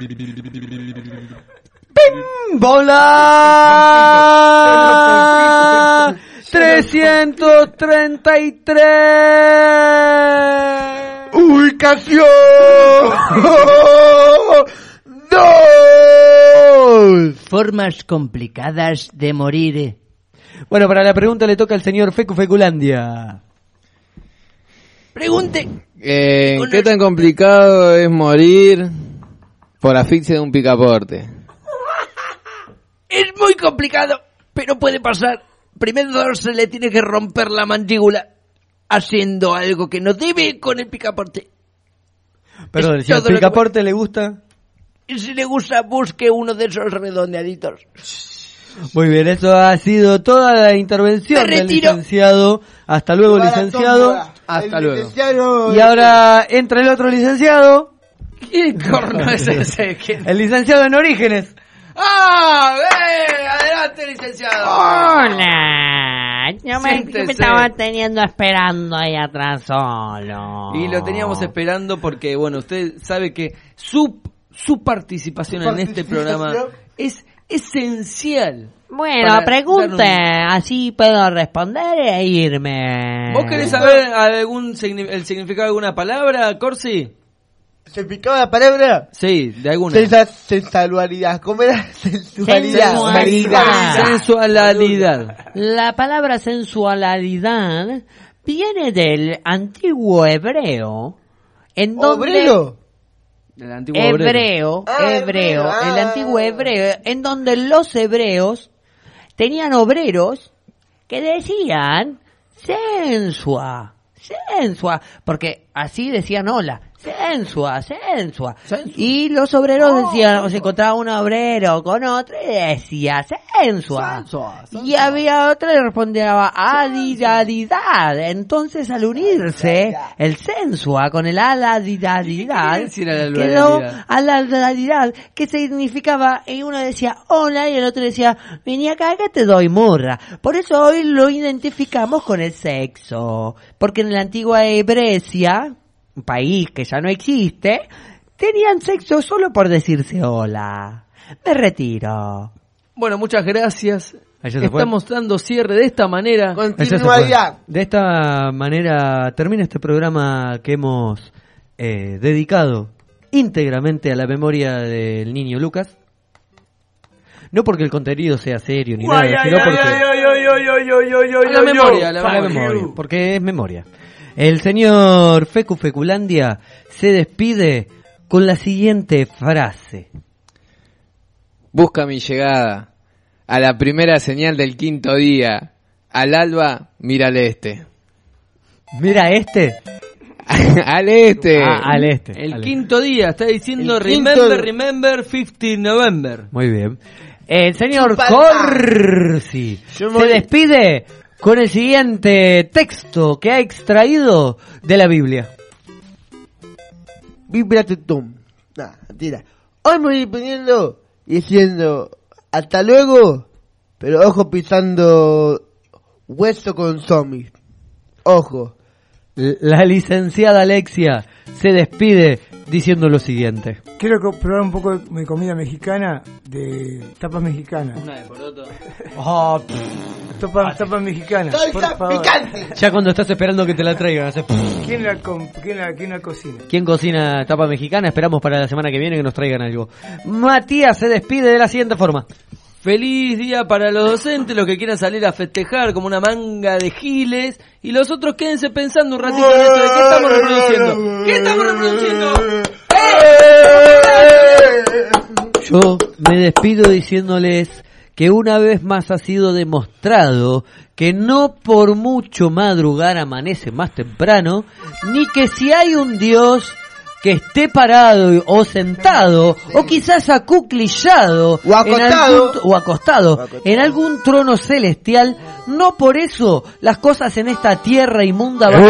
¡Bola! 333. Ubicación 2. Formas complicadas de morir. Bueno, para la pregunta le toca al señor Fecu Feculandia. Pregunte. ¿Qué tan complicado es morir por asfixia de un picaporte? Es muy complicado, pero puede pasar. Primero se le tiene que romper la mandíbula haciendo algo que no debe con el picaporte. Perdón, Es si al todo lo que picaporte le gusta. Y si le gusta, busque uno de esos redondeaditos. Muy bien, eso ha sido toda la intervención Me del retiro. licenciado. Hasta luego, licenciado. Hasta El luego. licenciado- Y ahora entra el otro licenciado, ¿Qué corno es ese? el licenciado en Orígenes. ¡Ah! ¡Adelante, licenciado! Hola, yo me Siéntese. estaba teniendo esperando ahí atrás solo. Y lo teníamos esperando porque, bueno, usted sabe que su participación en este programa es esencial. Bueno, para pregunte, dar así puedo responder e irme. ¿Vos querés saber el significado de alguna palabra, Corsi? ¿Se picaba la palabra? Sí, de alguna. Sensualidad. ¿Cómo era? Sensualidad. Sensualidad. La palabra sensualidad viene del antiguo hebreo, en donde... ¿Obrero? Del antiguo obrero. Hebreo, el antiguo hebreo, en donde los hebreos tenían obreros que decían sensua, porque así decían hola, sensua. Y los obreros decían, o se encontraba un obrero con otro y decía sensua. Y había otro que respondía adidadidad. Entonces al unirse el sensua con el aladidadidad, ¿Qué quiere decir quedó aladidadidad? aladidad, que significaba, y uno decía hola y el otro decía vení acá que te doy murra. Por eso hoy lo identificamos con el sexo, porque en la antigua Hebrecia, un país que ya no existe, tenían sexo solo por decirse hola. Me retiro. Bueno, muchas gracias. Ahí ya se fue. Estamos dando cierre de esta manera. Ese se fue. Continuidad. De esta manera termina este programa que hemos dedicado íntegramente a la memoria del niño Lucas. No porque el contenido sea serio ni nada, sino porque... A la memoria, a la memoria. Porque es memoria. El señor Fecu Feculandia se despide con la siguiente frase. Busca mi llegada. A la primera señal del quinto día. Al alba, mira al este. Mira este. Al este. Al este. El al quinto día, está diciendo El quinto- remember 15 November. Muy bien. El señor Chupala. Corsi Yo se voy- despide con el siguiente texto que ha extraído de la Biblia. Vibra tutum. Nah, mentira. Hoy me voy despidiendo diciendo hasta luego, pero ojo pisando hueso con zombies. Ojo. La licenciada Alexia se despide diciendo lo siguiente. Quiero probar un poco de comida mexicana, de tapas mexicanas. Tapas mexicanas, por ¡Salsa favor. picante! Ya cuando estás esperando que te la traigan, haces... ¿Quién la cocina? ¿Quién cocina tapa mexicana? Esperamos para la semana que viene que nos traigan algo. Matías se despide de la siguiente forma. Feliz día para los docentes, los que quieran salir a festejar como una manga de giles, y los otros quédense pensando un ratito en esto de qué estamos reproduciendo. ¿Qué estamos reproduciendo? Yo me despido diciéndoles que una vez más ha sido demostrado que no por mucho madrugar amanece más temprano, ni que si hay un Dios que esté parado o sentado o quizás acuclillado O acostado. o acostado en algún trono celestial, no por eso las cosas en esta tierra inmunda van a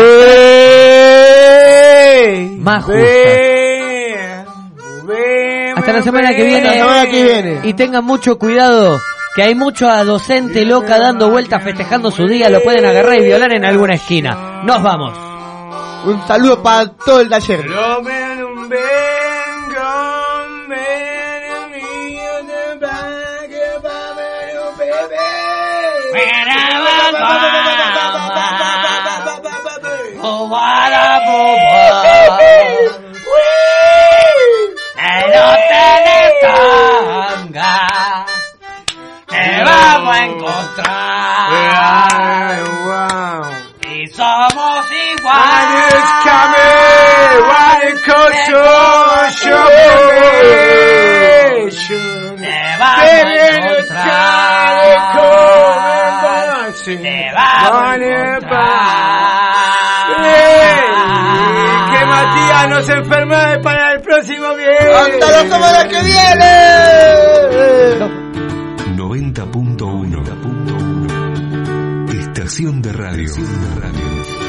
ser más justas. Hasta la semana que viene. Hasta la semana que viene. Y tengan mucho cuidado, que hay mucha docente loca dando vueltas festejando su día, lo pueden agarrar y violar en alguna esquina. Nos vamos. Un saludo para todo el taller. Te vamos a encontrar y somos iguales. Te vamos a encontrar. Te vamos a encontrar. Que Matías no se enferme para el próximo viernes. ¡Hasta la semana que viene! 90.1 Estación de radio.